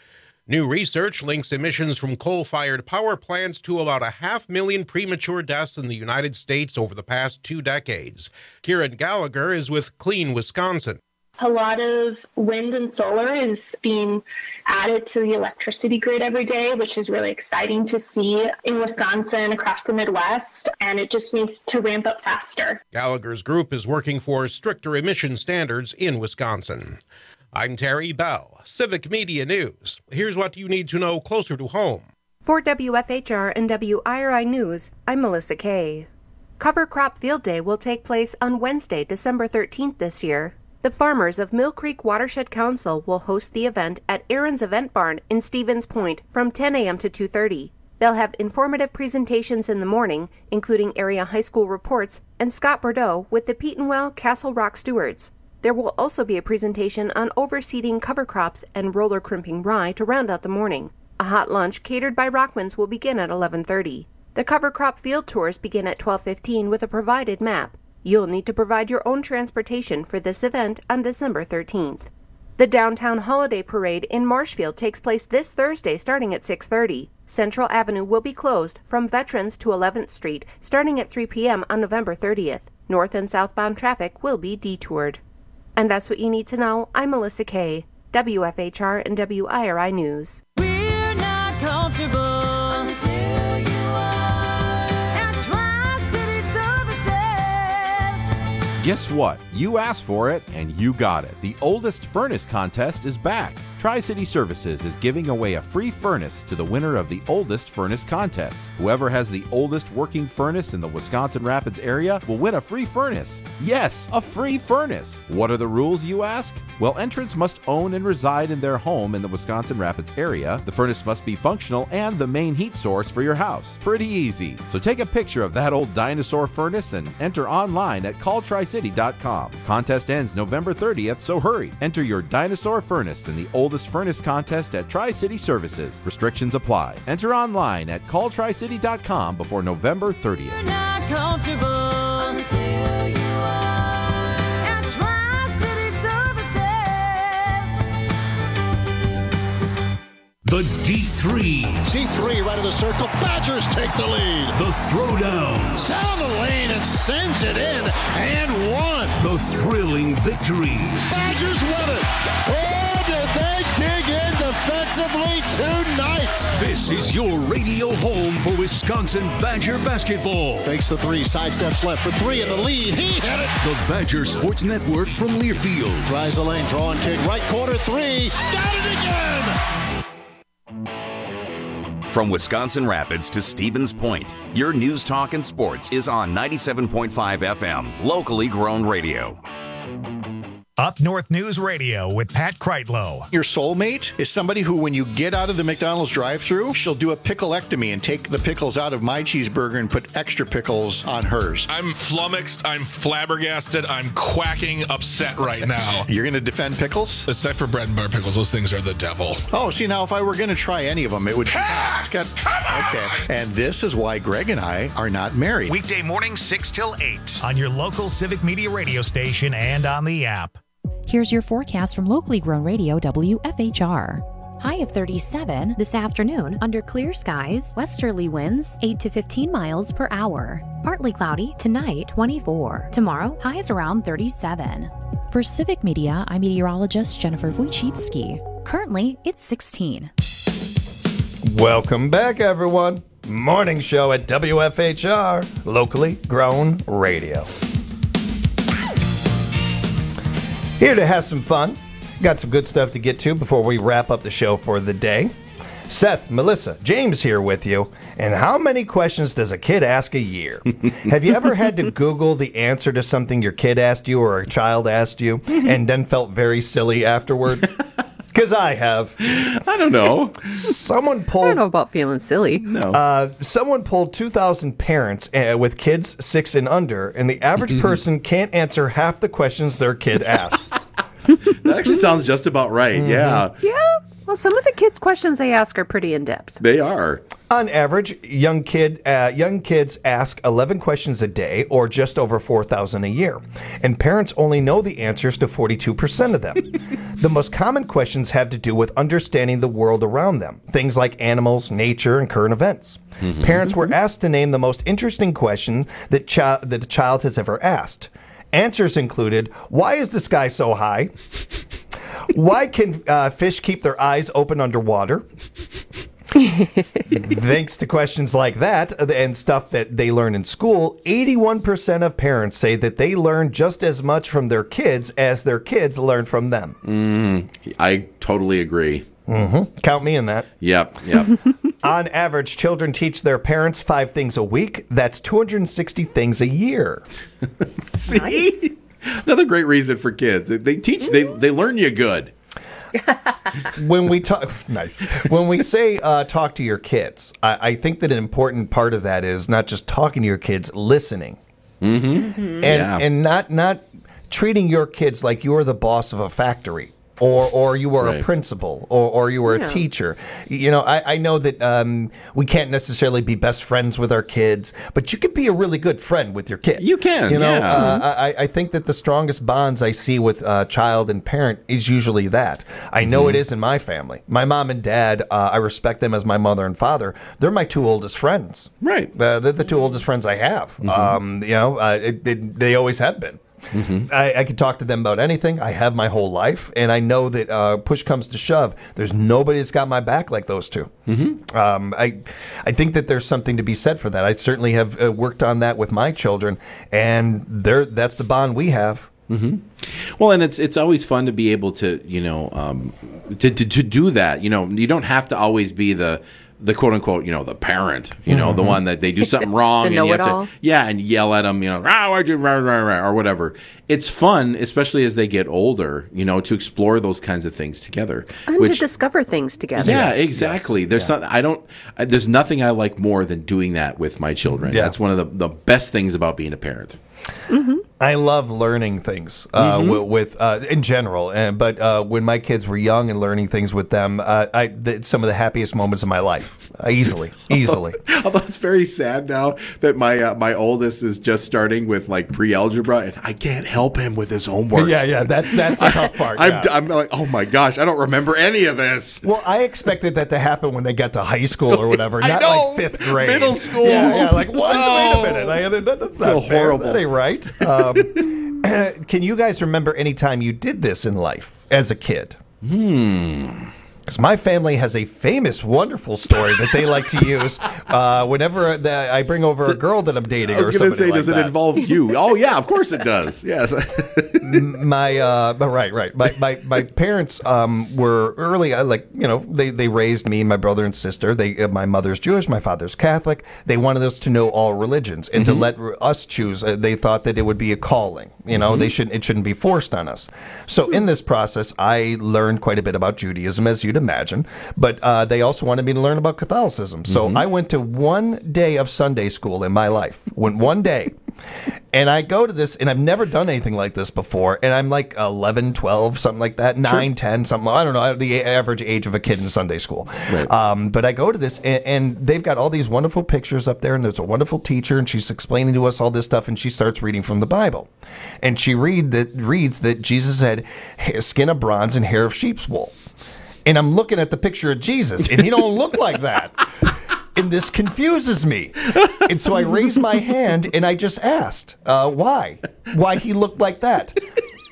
New research links emissions from coal-fired power plants to about a half million premature deaths in the United States over the past two decades. Kieran Gallagher is with Clean Wisconsin. A lot of wind and solar is being added to the electricity grid every day, which is really exciting to see in Wisconsin, across the Midwest, and it just needs to ramp up faster. Gallagher's group is working for stricter emission standards in Wisconsin. I'm Terry Bell, Civic Media News. Here's what you need to know closer to home. For W F H R and W I R I News, I'm Melissa Kay. Cover Crop Field Day will take place on Wednesday, December thirteenth this year. The farmers of Mill Creek Watershed Council will host the event at Aaron's Event Barn in Stevens Point from ten a.m. to two thirty. They'll have informative presentations in the morning, including area high school reports, and Scott Bordeaux with the Petenwell Castle Rock Stewards. There will also be a presentation on overseeding cover crops and roller crimping rye to round out the morning. A hot lunch catered by Rockman's will begin at eleven thirty. The cover crop field tours begin at twelve fifteen with a provided map. You'll need to provide your own transportation for this event on December thirteenth. The Downtown Holiday Parade in Marshfield takes place this Thursday starting at six thirty. Central Avenue will be closed from Veterans to eleventh Street starting at three p.m. on November thirtieth. North and southbound traffic will be detoured. And that's what you need to know. I'm Melissa Kay, W F H R and W I R I News. We're not comfortable until you are at Tri-City Services. Guess what? You asked for it and you got it. The oldest furnace contest is back. Tri-City Services is giving away a free furnace to the winner of the oldest furnace contest. Whoever has the oldest working furnace in the Wisconsin Rapids area will win a free furnace. Yes, a free furnace. What are the rules, you ask? Well, entrants must own and reside in their home in the Wisconsin Rapids area. The furnace must be functional and the main heat source for your house. Pretty easy. So take a picture of that old dinosaur furnace and enter online at call tri city dot com. Contest ends November thirtieth, so hurry. Enter your dinosaur furnace in the oldest furnace contest at Tri-City Services. Restrictions apply. Enter online at call tri city dot com before November thirtieth. We're not comfortable until you are at Tri-City Services. The D threes. D three right of the circle. Badgers take the lead. The throwdown. Down the lane and sends it in and one. The thrilling victories. Badgers win it. Oh, did they dig in defensively tonight? This is your radio home for Wisconsin Badger basketball. Fakes the three, sidesteps left for three in the lead. He hit it. The Badger Sports Network from Learfield. Tries the lane, draw and kick, right corner three. Got it again. From Wisconsin Rapids to Stevens Point, your news, talk, and sports is on ninety-seven point five F M, locally grown radio. Up North News Radio with Pat Kreitlow. Your soulmate is somebody who, when you get out of the McDonald's drive-thru, she'll do a picklectomy and take the pickles out of my cheeseburger and put extra pickles on hers. I'm flummoxed. I'm flabbergasted. I'm quacking upset right now. You're going to defend pickles? Except for bread and butter pickles. Those things are the devil. Oh, see, now if I were going to try any of them, it would... Pat! It's got... Okay. And this is why Greg and I are not married. Weekday morning, six till eight. On your local Civic Media radio station and on the app. Here's your forecast from locally grown radio W F H R. High of thirty-seven this afternoon under clear skies, westerly winds eight to fifteen miles per hour. Partly cloudy tonight, twenty-four. Tomorrow, highs around thirty-seven. For Civic Media, I'm meteorologist Jennifer Wojcicki. Currently, it's sixteen. Welcome back, everyone. morning show at W F H R, locally grown radio. Here to have some fun. Got some good stuff to get to before we wrap up the show for the day. Seth, Melissa, James here with you. And how many questions does a kid ask a year? Have you ever had to Google the answer to something your kid asked you or a child asked you and then felt very silly afterwards? Because I have. I don't know. Someone pulled. I don't know about feeling silly. No. Uh, someone polled two thousand parents uh, with kids six and under, and the average person can't answer half the questions their kid asks. That actually sounds just about right. Mm-hmm. Yeah. Yeah. Well, some of the kids' questions they ask are pretty in-depth. They are. On average, young kid uh, young kids ask eleven questions a day, or just over four thousand a year. And parents only know the answers to forty-two percent of them. The most common questions have to do with understanding the world around them, things like animals, nature, and current events. Mm-hmm. Parents were asked to name the most interesting question that, chi- that a child has ever asked. Answers included, why is the sky so high? Why can uh, fish keep their eyes open underwater? Thanks to questions like that and stuff that they learn in school, eighty-one percent of parents say that they learn just as much from their kids as their kids learn from them. Mm, I totally agree. Mm-hmm. Count me in that. Yep, yep. On average, children teach their parents five things a week. That's two hundred sixty things a year. See? Nice. Another great reason for kids. They teach, they, they learn you good. When we talk, nice. When we say uh, talk to your kids, I, I think that an important part of that is not just talking to your kids, listening, mm-hmm. Mm-hmm. and yeah. and not not treating your kids like you're the boss of a factory. Or, or you were right. a principal, or, or you were yeah. a teacher. You know, I, I know that um, we can't necessarily be best friends with our kids, but you could be a really good friend with your kid. You can, You know, yeah. uh, I, I think that the strongest bonds I see with uh, child and parent is usually that. I know mm-hmm. it is in my family. My mom and dad, uh, I respect them as my mother and father. They're my two oldest friends. Right. Uh, they're the two oldest friends I have. Mm-hmm. Um, you know, uh, it, it, they always have been. Mm-hmm. I, I can talk to them about anything. I have my whole life, and I know that uh, push comes to shove, there's nobody that's got my back like those two. Mm-hmm. Um, I, I think that there's something to be said for that. I certainly have uh, worked on that with my children, and they're, that's the bond we have. Mm-hmm. Well, and it's it's always fun to be able to, you know, um, to, to to do that. You know, you don't have to always be the the quote unquote, you know, the parent, you know, mm-hmm. the one that they do something wrong and you have to, yeah, and yell at them, you know, ah, why'd you, rah, rah, rah, or whatever. It's fun, especially as they get older, you know, to explore those kinds of things together and which, to discover things together. Yeah, yes, exactly. yes, there's yeah. something I don't. I, there's nothing I like more than doing that with my children. Yeah. That's one of the, the best things about being a parent. Mm-hmm. I love learning things uh, mm-hmm. with, with uh, in general, and but uh, when my kids were young and learning things with them, uh, I the, some of the happiest moments of my life, uh, easily, easily. Although it's very sad now that my uh, my oldest is just starting with like pre-algebra, and I can't help him with his homework. Yeah, yeah, that's that's the tough part. I'm, yeah. I'm like, oh my gosh, I don't remember any of this. Well, I expected that to happen when they got to high school or whatever, not know. like fifth grade, middle school. Yeah, yeah, like what? Oh. Wait a minute, I, that, that's not fair. Horrible. That ain't right. Um, can you guys remember any time you did this in life as a kid? Hmm. Because my family has a famous, wonderful story that they like to use uh, whenever the, I bring over a girl that I'm dating. I was going to say, like does that. it involve you? Oh yeah, of course it does. Yes. my uh, right, right. My my, my parents um, were early, uh, like you know, they, they raised me, my brother and sister. They uh, my mother's Jewish, my father's Catholic. They wanted us to know all religions and mm-hmm. to let us choose. Uh, they thought that it would be a calling. You know, mm-hmm. they shouldn't it shouldn't be forced on us. So in this process, I learned quite a bit about Judaism, as you'd imagine. But uh, they also wanted me to learn about Catholicism. So mm-hmm. I went to one day of Sunday school in my life. Went one day. And I go to this, and I've never done anything like this before. And I'm like eleven, twelve, something like that, nine, sure. ten, something. I don't know, the average age of a kid in Sunday school. Right. Um, but I go to this, and, and they've got all these wonderful pictures up there, and there's a wonderful teacher, and she's explaining to us all this stuff, and she starts reading from the Bible. And she read that reads that Jesus had skin of bronze and hair of sheep's wool. And I'm looking at the picture of Jesus, and he don't look like that. And this confuses me. And so I raised my hand, and I just asked, uh, why? Why he looked like that?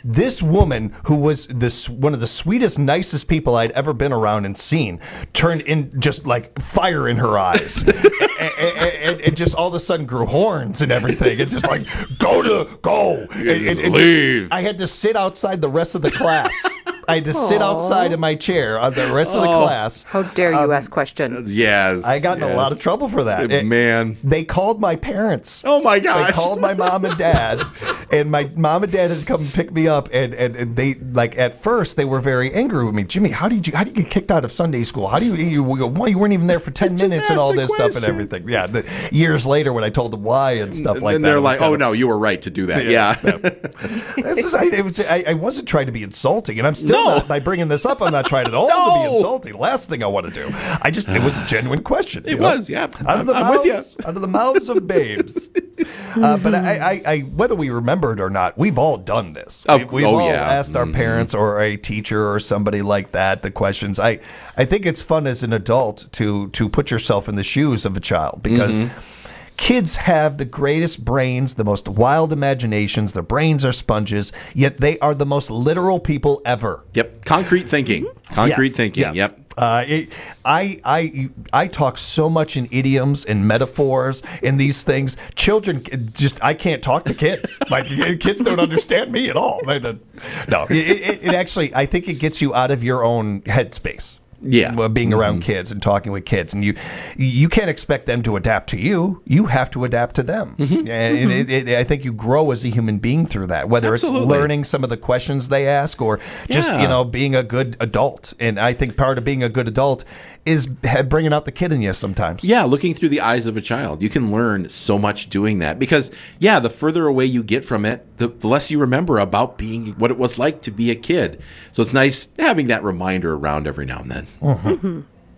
this woman, who was this one of the sweetest, nicest people I'd ever been around and seen, turned in just like fire in her eyes, and, and, and just all of a sudden grew horns and everything, and just like go to go, and, and, and leave. I had to sit outside the rest of the class. I had to sit outside in my chair on the rest of the Oh. class. How dare you Um, ask questions? Yes. I got in yes. a lot of trouble for that. Uh, Man. They called my parents. Oh, my gosh. They called my mom and dad, and my mom and dad had to come pick me up. And, and, and they like at first they were very angry with me. Jimmy, how did you how did you get kicked out of Sunday school? How do you you, well, you weren't even there for ten minutes and all this stuff and everything. Yeah, the, years later when I told them why and stuff like and that, they're it was like, kind "Oh of- no, you were right to do that." Yeah, Yeah. This is, I, it was, I, I wasn't trying to be insulting, and I'm still No. not, by bringing this up. I'm not trying at all to No. be insulting. Last thing I want to do. I just it was a genuine question. It you know? was, yeah. Out of the I'm mouths, with you. out of the mouths of babes. Uh, but I, I, I, whether we remember it or not, we've all done this. Of- We, we've oh, all yeah. asked our Mhm. parents or a teacher or somebody like that the questions. I, I think it's fun as an adult to to put yourself in the shoes of a child because. Mhm. Kids have the greatest brains, the most wild imaginations. Their brains are sponges, yet they are the most literal people ever. Yep. Concrete thinking. Concrete Yes, thinking. yes. Yep. Uh, it, I, I, I talk so much in idioms and metaphors and these things. Children just, I can't talk to kids. Like kids don't understand me at all. They don't- No, it, it, it actually, I think it gets you out of your own headspace. Yeah. uh, being around kids and talking with kids, and you you can't expect them to adapt to you. You have to adapt to them, and it, it, I think you grow as a human being through that. Whether Absolutely. it's learning some of the questions they ask, or just Yeah. you know being a good adult. And I think part of being a good adult is ha- bringing out the kid in you sometimes. Yeah, looking through the eyes of a child. You can learn so much doing that because, yeah, the further away you get from it, the, the less you remember about being what it was like to be a kid. So it's nice having that reminder around every now and then. Mm-hmm.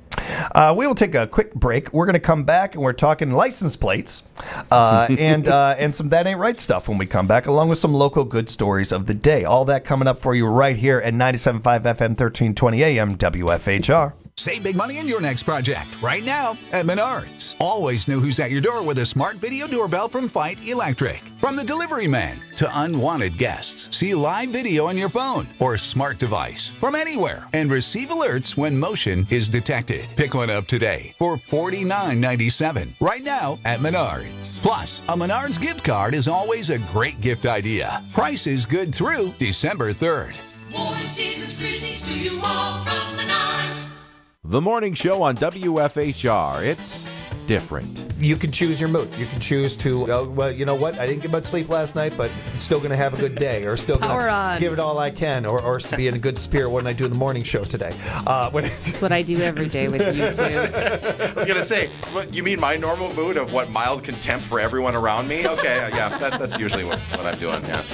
Uh, we will take a quick break. We're going to come back and we're talking license plates uh, and uh, and some That Ain't Right stuff when we come back, along with some local good stories of the day. All that coming up for you right here at ninety-seven point five F M, thirteen twenty A M, W F H R. Save big money in your next project right now at Menards. Always know who's at your door with a smart video doorbell from Fight Electric. From the delivery man to unwanted guests, see live video on your phone or smart device from anywhere and receive alerts when motion is detected. Pick one up today for forty-nine ninety-seven right now at Menards. Plus, a Menards gift card is always a great gift idea. Price is good through December third. Warm season's greetings to you all from Menards. The morning show on W F H R. It's different. You can choose your mood. You can choose to, uh, well, you know what? I didn't get much sleep last night, but I'm still going to have a good day, or still going Power to on. give it all I can, or, or be in a good spirit when I do the morning show today. Uh, when That's what I do every day with you two. I was gonna say, what, you mean my normal mood of what mild contempt for everyone around me? Okay, yeah, that, that's usually what, what I'm doing. Yeah.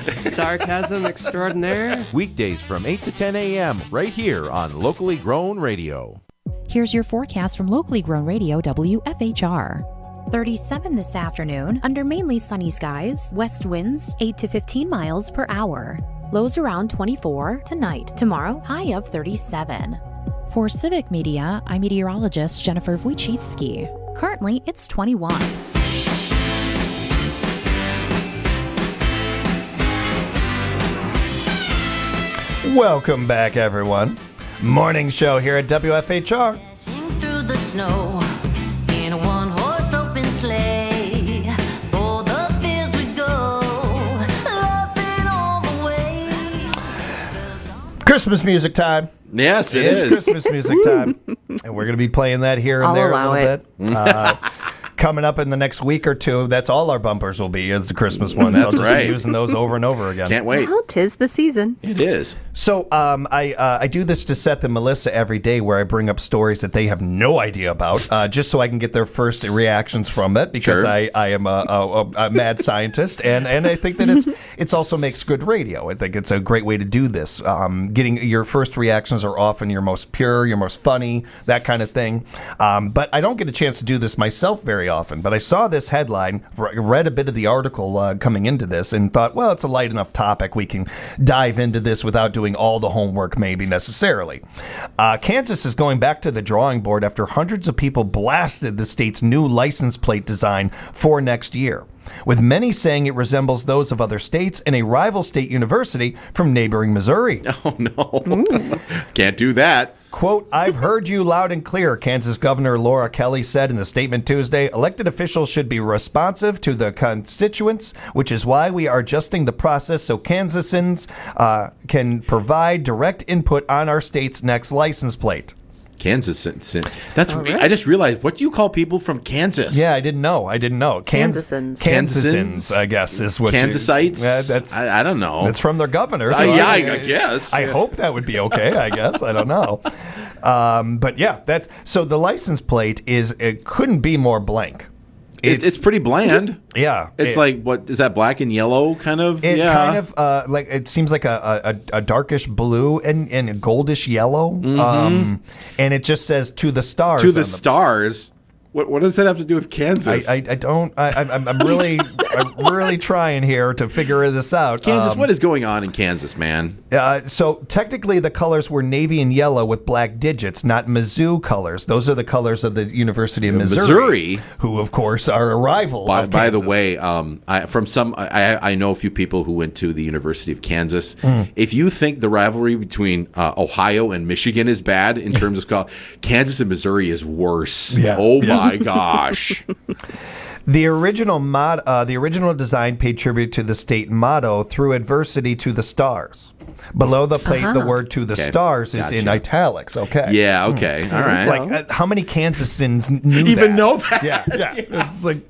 Sarcasm extraordinaire. Weekdays from eight to ten A M right here on Locally Grown Radio. Here's your forecast from locally grown radio W F H R. thirty-seven this afternoon under mainly sunny skies, west winds eight to fifteen miles per hour. Lows around twenty-four tonight. Tomorrow, high of thirty-seven. For Civic Media, I'm meteorologist Jennifer Wojcicki. Currently, it's twenty-one. Welcome back, everyone. Morning show here at W F H R. Through the snow in a one-horse open sleigh. For the fields we go, laughing all the way. Christmas music time. Yes, it is. is. Christmas music time. And we're going to be playing that here and I'll there allow a little it. bit. Uh, coming up in the next week or two, that's all our bumpers will be, is the Christmas ones. That's I'll just right. be using those over and over again. Can't wait. Well, 'tis the season. It is. So um, I uh, I do this to Seth and Melissa every day, where I bring up stories that they have no idea about, uh, just so I can get their first reactions from it, because Sure. I, I am a, a, a mad scientist, and, and I think that it's it's also makes good radio. I think it's a great way to do this. Um, getting your first reactions are often your most pure, your most funny, that kind of thing. Um, but I don't get a chance to do this myself very often. But I saw this headline, re- read a bit of the article uh, coming into this, and thought, well, it's a light enough topic. We can dive into this without doing all the homework, maybe necessarily. Uh, Kansas is going back to the drawing board after hundreds of people blasted the state's new license plate design for next year. with many saying it resembles those of other states and a rival state university from neighboring Missouri. Oh, no. Can't do that. Quote, I've heard you loud and clear, Kansas Governor Laura Kelly said in a statement Tuesday. Elected officials should be responsive to the constituents, which is why we are adjusting the process so Kansasans uh, can provide direct input on our state's next license plate. Kansas. That's right. I just realized, what do you call people from Kansas? Yeah, I didn't know. I didn't know. Kans- Kansasans. Kansasans, I guess, is what Kansasites? You, uh, that's, I, I don't know. That's from their governor. So uh, yeah, I, I, I guess. I hope that would be okay, I guess. I don't know. Um, but yeah, that's so the license plate is, it couldn't be more blank. It's, it's pretty bland. Yeah. It's it, like, what, is that black and yellow kind of? It yeah. kind of, uh, like, it seems like a, a, a darkish blue and, and a goldish yellow. Mm-hmm. Um, and it just says to the stars. To the, the stars? What what does that have to do with Kansas? I, I, I don't, I, I'm, I'm really, I'm really trying here to figure this out. Kansas, um, what is going on in Kansas, man? Uh, so technically the colors were navy and yellow with black digits, not Mizzou colors. Those are the colors of the University of Missouri, Missouri, who of course are a rival. By, of by the Kansas. way, um, I, from some, I, I know a few people who went to the University of Kansas. Mm. If you think the rivalry between uh, Ohio and Michigan is bad in terms of call, Kansas and Missouri is worse. Yeah. Oh Yeah. my gosh. The original mod, uh, the original design paid tribute to the state motto "Through adversity to the stars." Below the plate, Uh-huh. the word "to the Okay. stars" is Gotcha. in italics. Okay. Yeah. Okay. Hmm. All right. Like, uh, how many Kansasans knew Even that? know that? Yeah. Yeah. It's like,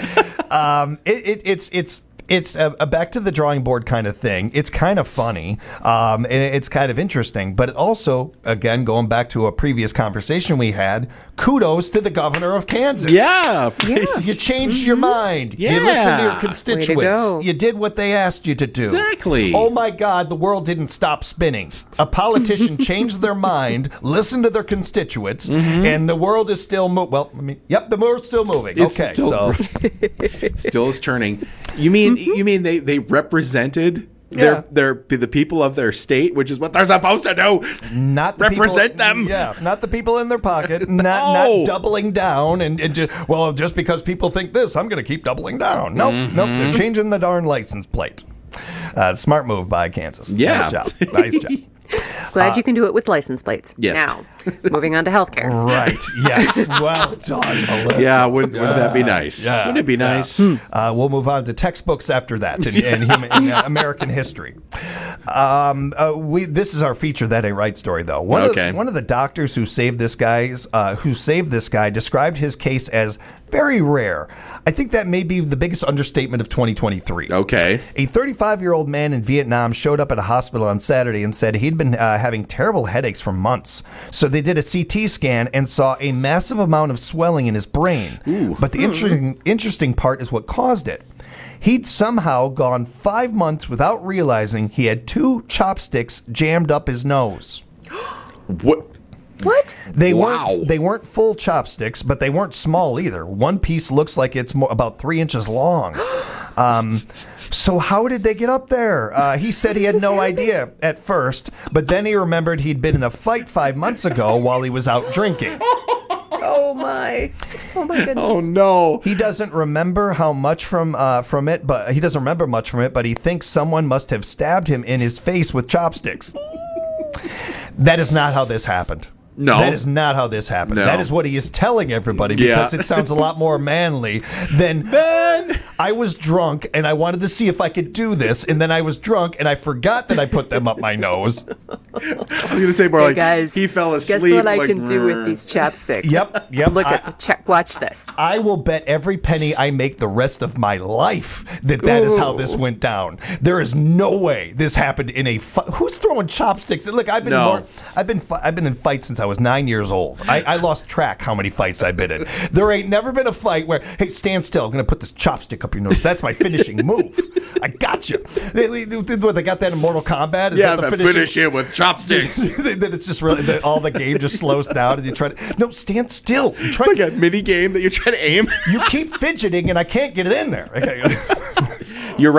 um, it, it, it's it's. It's a, a back to the drawing board kind of thing. It's kind of funny, um, and it's kind of interesting. But also, again, going back to a previous conversation we had, kudos to the governor of Kansas. Yeah, yeah. You changed Mm-hmm. your mind. You Yeah. listened to your Way to constituents. go. You did what they asked you to do. Exactly. Oh my God, the world didn't stop spinning. A politician changed their mind, listened to their constituents, and the world is still moving. Well, I mean, yep, the world's still moving. It's okay, still- so Still is turning. You mean you mean they, they represented Yeah. their their the people of their state, which is what they're supposed to do. Not the represent people, them. Yeah, not the people in their pocket. Not No. not doubling down and, and just, well, just because people think this, I'm going to keep doubling down. Nope, nope. They're changing the darn license plate. Uh, smart move by Kansas. Yeah. Nice job. Nice job. Glad Uh, you can do it with license plates. yes. Now, moving on to healthcare. Right. Yes. Well done, Melissa. Yeah, wouldn't, wouldn't that be nice? Yeah. Wouldn't it be Yeah. nice? Uh, we'll move on to textbooks after that in, in, human, in uh, American history. Um, uh, we this is our feature that ain't right story though. One Okay. Of the, one of the doctors who saved this guy's uh, who saved this guy described his case as very rare. I think that may be the biggest understatement of twenty twenty-three. Okay. A thirty-five-year-old man in Vietnam showed up at a hospital on Saturday and said he'd been uh, having terrible headaches for months. So they did a C T scan and saw a massive amount of swelling in his brain. But the interesting, interesting part is what caused it. He'd somehow gone five months without realizing he had two chopsticks jammed up his nose. What? What? They Wow. weren't they weren't full chopsticks, but they weren't small either. One piece looks like it's more, about three inches long. Um, so how did they get up there? Uh, he said he had no idea at first, but then he remembered he'd been in a fight five months ago while he was out drinking. Oh my! Oh my goodness! Oh no! He doesn't remember how much from uh, from it, but he doesn't remember much from it. But he thinks someone must have stabbed him in his face with chopsticks. That is not how this happened. No. That is not how this happened. No. That is what he is telling everybody Yeah. because it sounds a lot more manly than then I was drunk and I wanted to see if I could do this, and then I was drunk and I forgot that I put them up my nose. I was gonna say more Hey like guys, he fell asleep. Guess what I like, can do with these chopsticks? Yep, yep. Look I- at the check. Watch this. I will bet every penny I make the rest of my life that that is how this Ooh. went down. There is no way this happened in a fight. Who's throwing chopsticks? Look, I've been No. more, I've been fi- I've been in fights since I was nine years old. I, I lost track how many fights I've been in. There ain't never been a fight where, hey, stand still. I'm gonna put this chopstick up your nose. That's my finishing move. I got you. They, they, what, they got that in Mortal Kombat? Is yeah, that the but finishing? finish it with chopsticks. That it's just really that all the game just slows down and you try to no stand still. You try It's like a mini game that you're trying to aim. you keep fidgeting and I can't get it in there. Okay. You're right.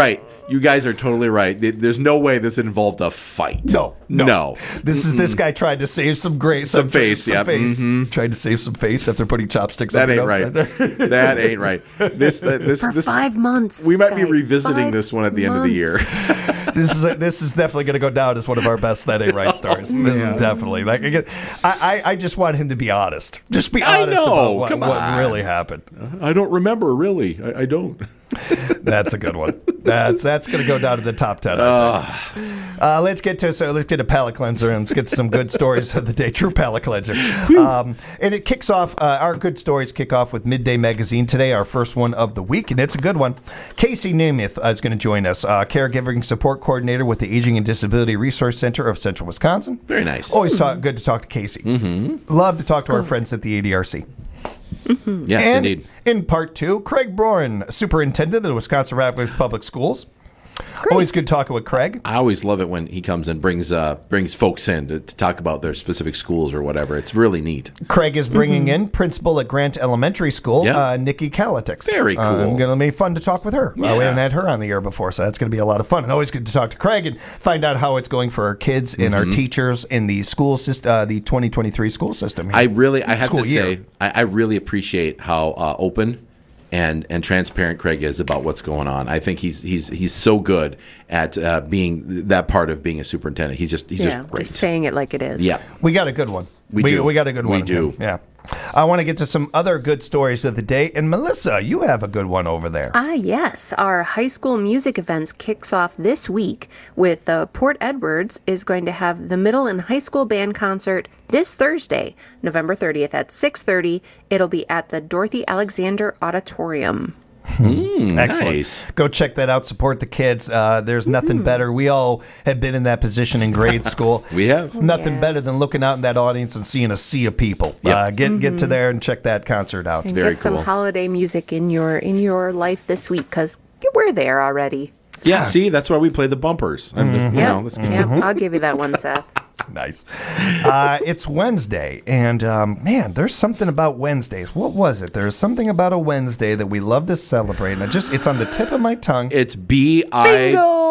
You guys are totally right. There's no way this involved a fight. No, no. no. This is this guy tried to save some grace, some face, some yeah, face. Mm-hmm. Tried to save some face after putting chopsticks. That on ain't right. That ain't right. This, this, For this. five months. We might guys, be revisiting five this one at the end of the year. This is a, this is definitely going to go down as one of our best That Ain't Right stories. This Yeah. is definitely like I, I I just want him to be honest. Just be I honest know. about what, Come what on. really happened. I don't remember, really. I, I don't. That's a good one. That's that's going to go down to the top ten. I think. Uh, let's get to so let's get a palate cleanser and let's get some good stories of the day. True palate cleanser. Um, and it kicks off. Uh, our good stories kick off with Midday Magazine today, our first one of the week, and it's a good one. Casey Nemeth uh, is going to join us, uh, caregiving support coordinator with the Aging and Disability Resource Center of Central Wisconsin. Very nice. Always talk, good to talk to Casey. Mm-hmm. Love to talk to our friends at the A D R C. Mm-hmm. Yes, and indeed. In part two, Craig Broren, superintendent of the Wisconsin Rapids Public Schools. Always good talking with Craig. I always love it when he comes and brings uh, brings folks in to, to talk about their specific schools or whatever. It's really neat. Craig is bringing in principal at Grant Elementary School, Yeah. uh, Nikki Kalitix. Very cool. Uh, going to be fun to talk with her. Uh, Yeah. we haven't had her on the air before, so that's going to be a lot of fun. And always good to talk to Craig and find out how it's going for our kids and our Mhm. teachers in the school system, uh, the twenty twenty-three school system. here. I really, I have School to year. say, I, I really appreciate how uh, open and and transparent Craig is about what's going on. I think he's he's he's so good at uh, being that part of being a superintendent. He's just he's yeah, just great. just saying it like it is. Yeah. We got a good one. We do. We got a good We one. do. Yeah. I want to get to some other good stories of the day. And Melissa, you have a good one over there. Ah, yes. Our high school music events kicks off this week with uh, Port Edwards is going to have the middle and high school band concert this Thursday, November thirtieth at six thirty. It'll be at the Dorothy Alexander Auditorium. Mm, Excellent. nice. Go check that out. Support the kids. Uh, there's nothing better. We all have been in that position in grade school. We have. Nothing Yeah. better than looking out in that audience and seeing a sea of people. Yep. Uh, get get to Mhm. there and check that concert out. And Very get some cool. holiday music in your in your life this week because we're there already. Yeah, see, that's why we play the bumpers. I'm just, you Yeah, know, that's- yeah. I'll give you that one, Seth. Nice. Uh, it's Wednesday, and um, man, there's something about Wednesdays. What was it? There's something about a Wednesday that we love to celebrate, and it just it's on the tip of my tongue. It's B I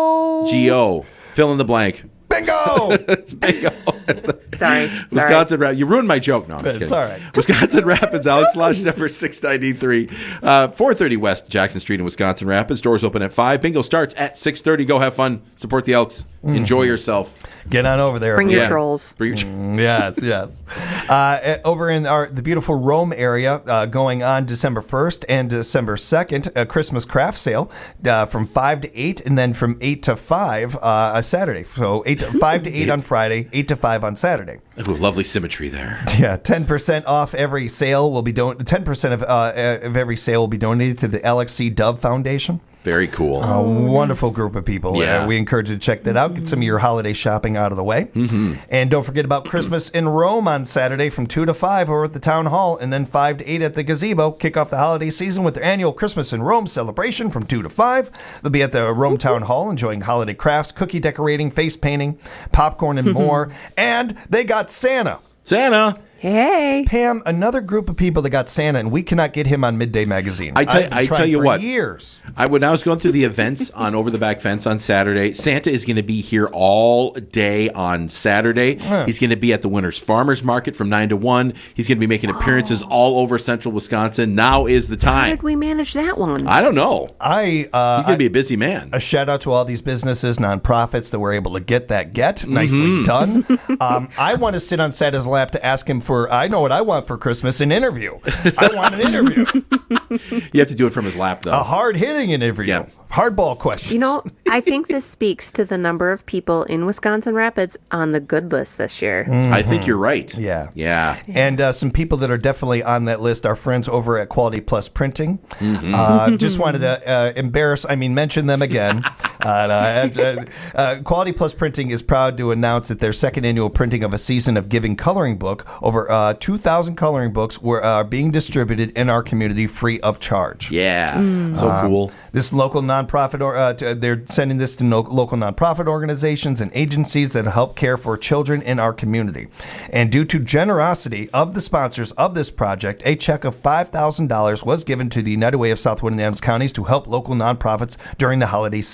G O. Fill in the blank. Bingo! It's bingo. Sorry. Wisconsin Rapids. You ruined my joke. No, I'm just It's kidding. all right. Wisconsin Rapids, Alex Lodge, number six ninety-three, uh, four thirty West Jackson Street in Wisconsin Rapids. Doors open at five. Bingo starts at six thirty. Go have fun. Support the Elks. Enjoy yourself. Get on over there. Bring your Yeah. trolls. Bring your Mm, yes, yes. Uh, over in our the beautiful Rome area, uh, going on December first and December second, a Christmas craft sale uh, from five to eight, and then from eight to five uh, a Saturday. So eight to five to eight on Friday, eight to five on Saturday. Ooh, lovely symmetry there. Yeah, ten percent off every sale will be don. Ten percent of uh, of every sale will be donated to the L X C Dove Foundation. Very cool. A wonderful group of people. Yeah. Uh, we encourage you to check that out. Get some of your holiday shopping out of the way. Mm-hmm. And don't forget about Christmas in Rome on Saturday from two to five over at the Town Hall, and then five to eight at the Gazebo. Kick off the holiday season with their annual Christmas in Rome celebration from two to five. They'll be at the Rome Town Hall enjoying holiday crafts, cookie decorating, face painting, popcorn, and more. And they got Santa. Santa. Hey. Pam, another group of people that got Santa, and we cannot get him on Midday Magazine. I tell, I've been I tell trying you for what. years. I when I was going through the events on Over the Back Fence on Saturday, Santa is going to be here all day on Saturday. Huh. He's going to be at the Winners Farmers Market from nine to one. He's going to be making appearances all over central Wisconsin. Now is the How time. did we manage that one? I don't know. I uh, He's going I- to be a busy man. A shout out to all these businesses, nonprofits that were able to get that get. Mm-hmm. Nicely done. um, I want to sit on Santa's lap to ask him for, I know what I want for Christmas, an interview. I want an interview. You have to do it from his lap, though. A hard hitting interview. Yeah. Hardball questions. You know, I think this speaks to the number of people in Wisconsin Rapids on the good list this year. I think you're right. Yeah. Yeah. And uh, some people that are definitely on that list are friends over at Quality Plus Printing. Mhm. Uh, just wanted to uh, embarrass, I mean, mention them again. uh, uh, uh, Quality Plus Printing is proud to announce that their second annual printing of a season of Giving coloring book, over uh, two thousand coloring books, were uh, being distributed in our community free of charge. Yeah. So Um, cool. This local nonprofit, or uh, to, they're sending this to no, local nonprofit organizations and agencies that help care for children in our community. And due to generosity of the sponsors of this project, a check of five thousand dollars was given to the United Way of South Wind and Adams counties to help local nonprofits during the holiday season.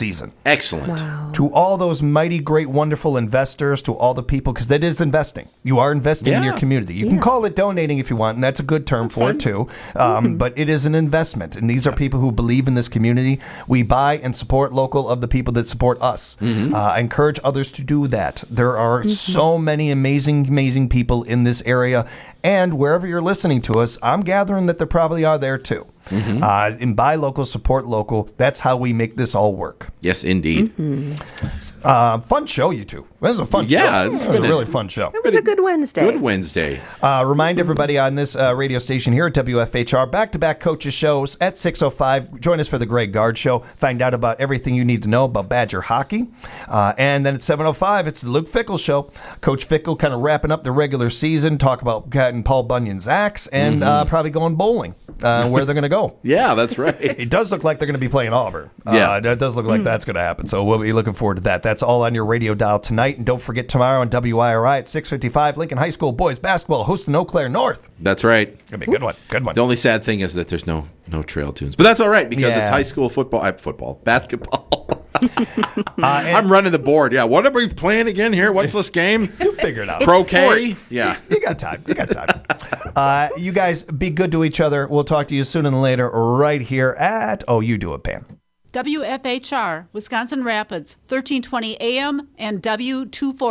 Excellent. Wow. To all those mighty, great, wonderful investors, to all the people, because that is investing. You are investing in Yeah. your community. You Yeah. can call it donating if you want, and that's a good term That's for fine. it too. Um, But it is an investment, and these are people who believe in this community. We buy and support local of the people that support us. Mm-hmm. Uh, I encourage others to do that. There are so many amazing, amazing people in this area, and wherever you're listening to us, I'm gathering that there probably are there too. Mm-hmm. Uh, and buy local, support local. That's how we make this all work. Yes, indeed. Uh, fun show, you two. This is a fun Yeah, show. it's This was been a a- really fun show. It was a good Wednesday. Good Wednesday. Uh, remind everybody on this uh, radio station here at W F H R, back-to-back coaches shows at six oh five. Join us for the Greg Gard Show. Find out about everything you need to know about Badger hockey. Uh, and then at seven oh five, it's the Luke Fickle Show. Coach Fickle kind of wrapping up the regular season, talk about getting Paul Bunyan's axe, and uh, probably going bowling, uh, where they're going to go. Yeah, that's right. It does look like they're going to be playing Auburn. Yeah. Uh, it does look like that's going to happen. So we'll be looking forward to that. That's all on your radio dial tonight. And don't forget tomorrow on W I R I at six fifty-five, Lincoln High School boys basketball hosting Eau Claire North. That's right. Going to be a good one. Good one. The only sad thing is that there's no no trail tunes, but that's all right because Yeah. it's high school football, uh, football, basketball. Uh, I'm running the board. Yeah, what are we playing again here? What's this game? You figure it out. Croquet. Yeah, You got time. You got time. Uh, you guys be good to each other. We'll talk to you sooner than later right here at, oh, you do it, Pam. W F H R, Wisconsin Rapids, thirteen twenty A M and W two forty.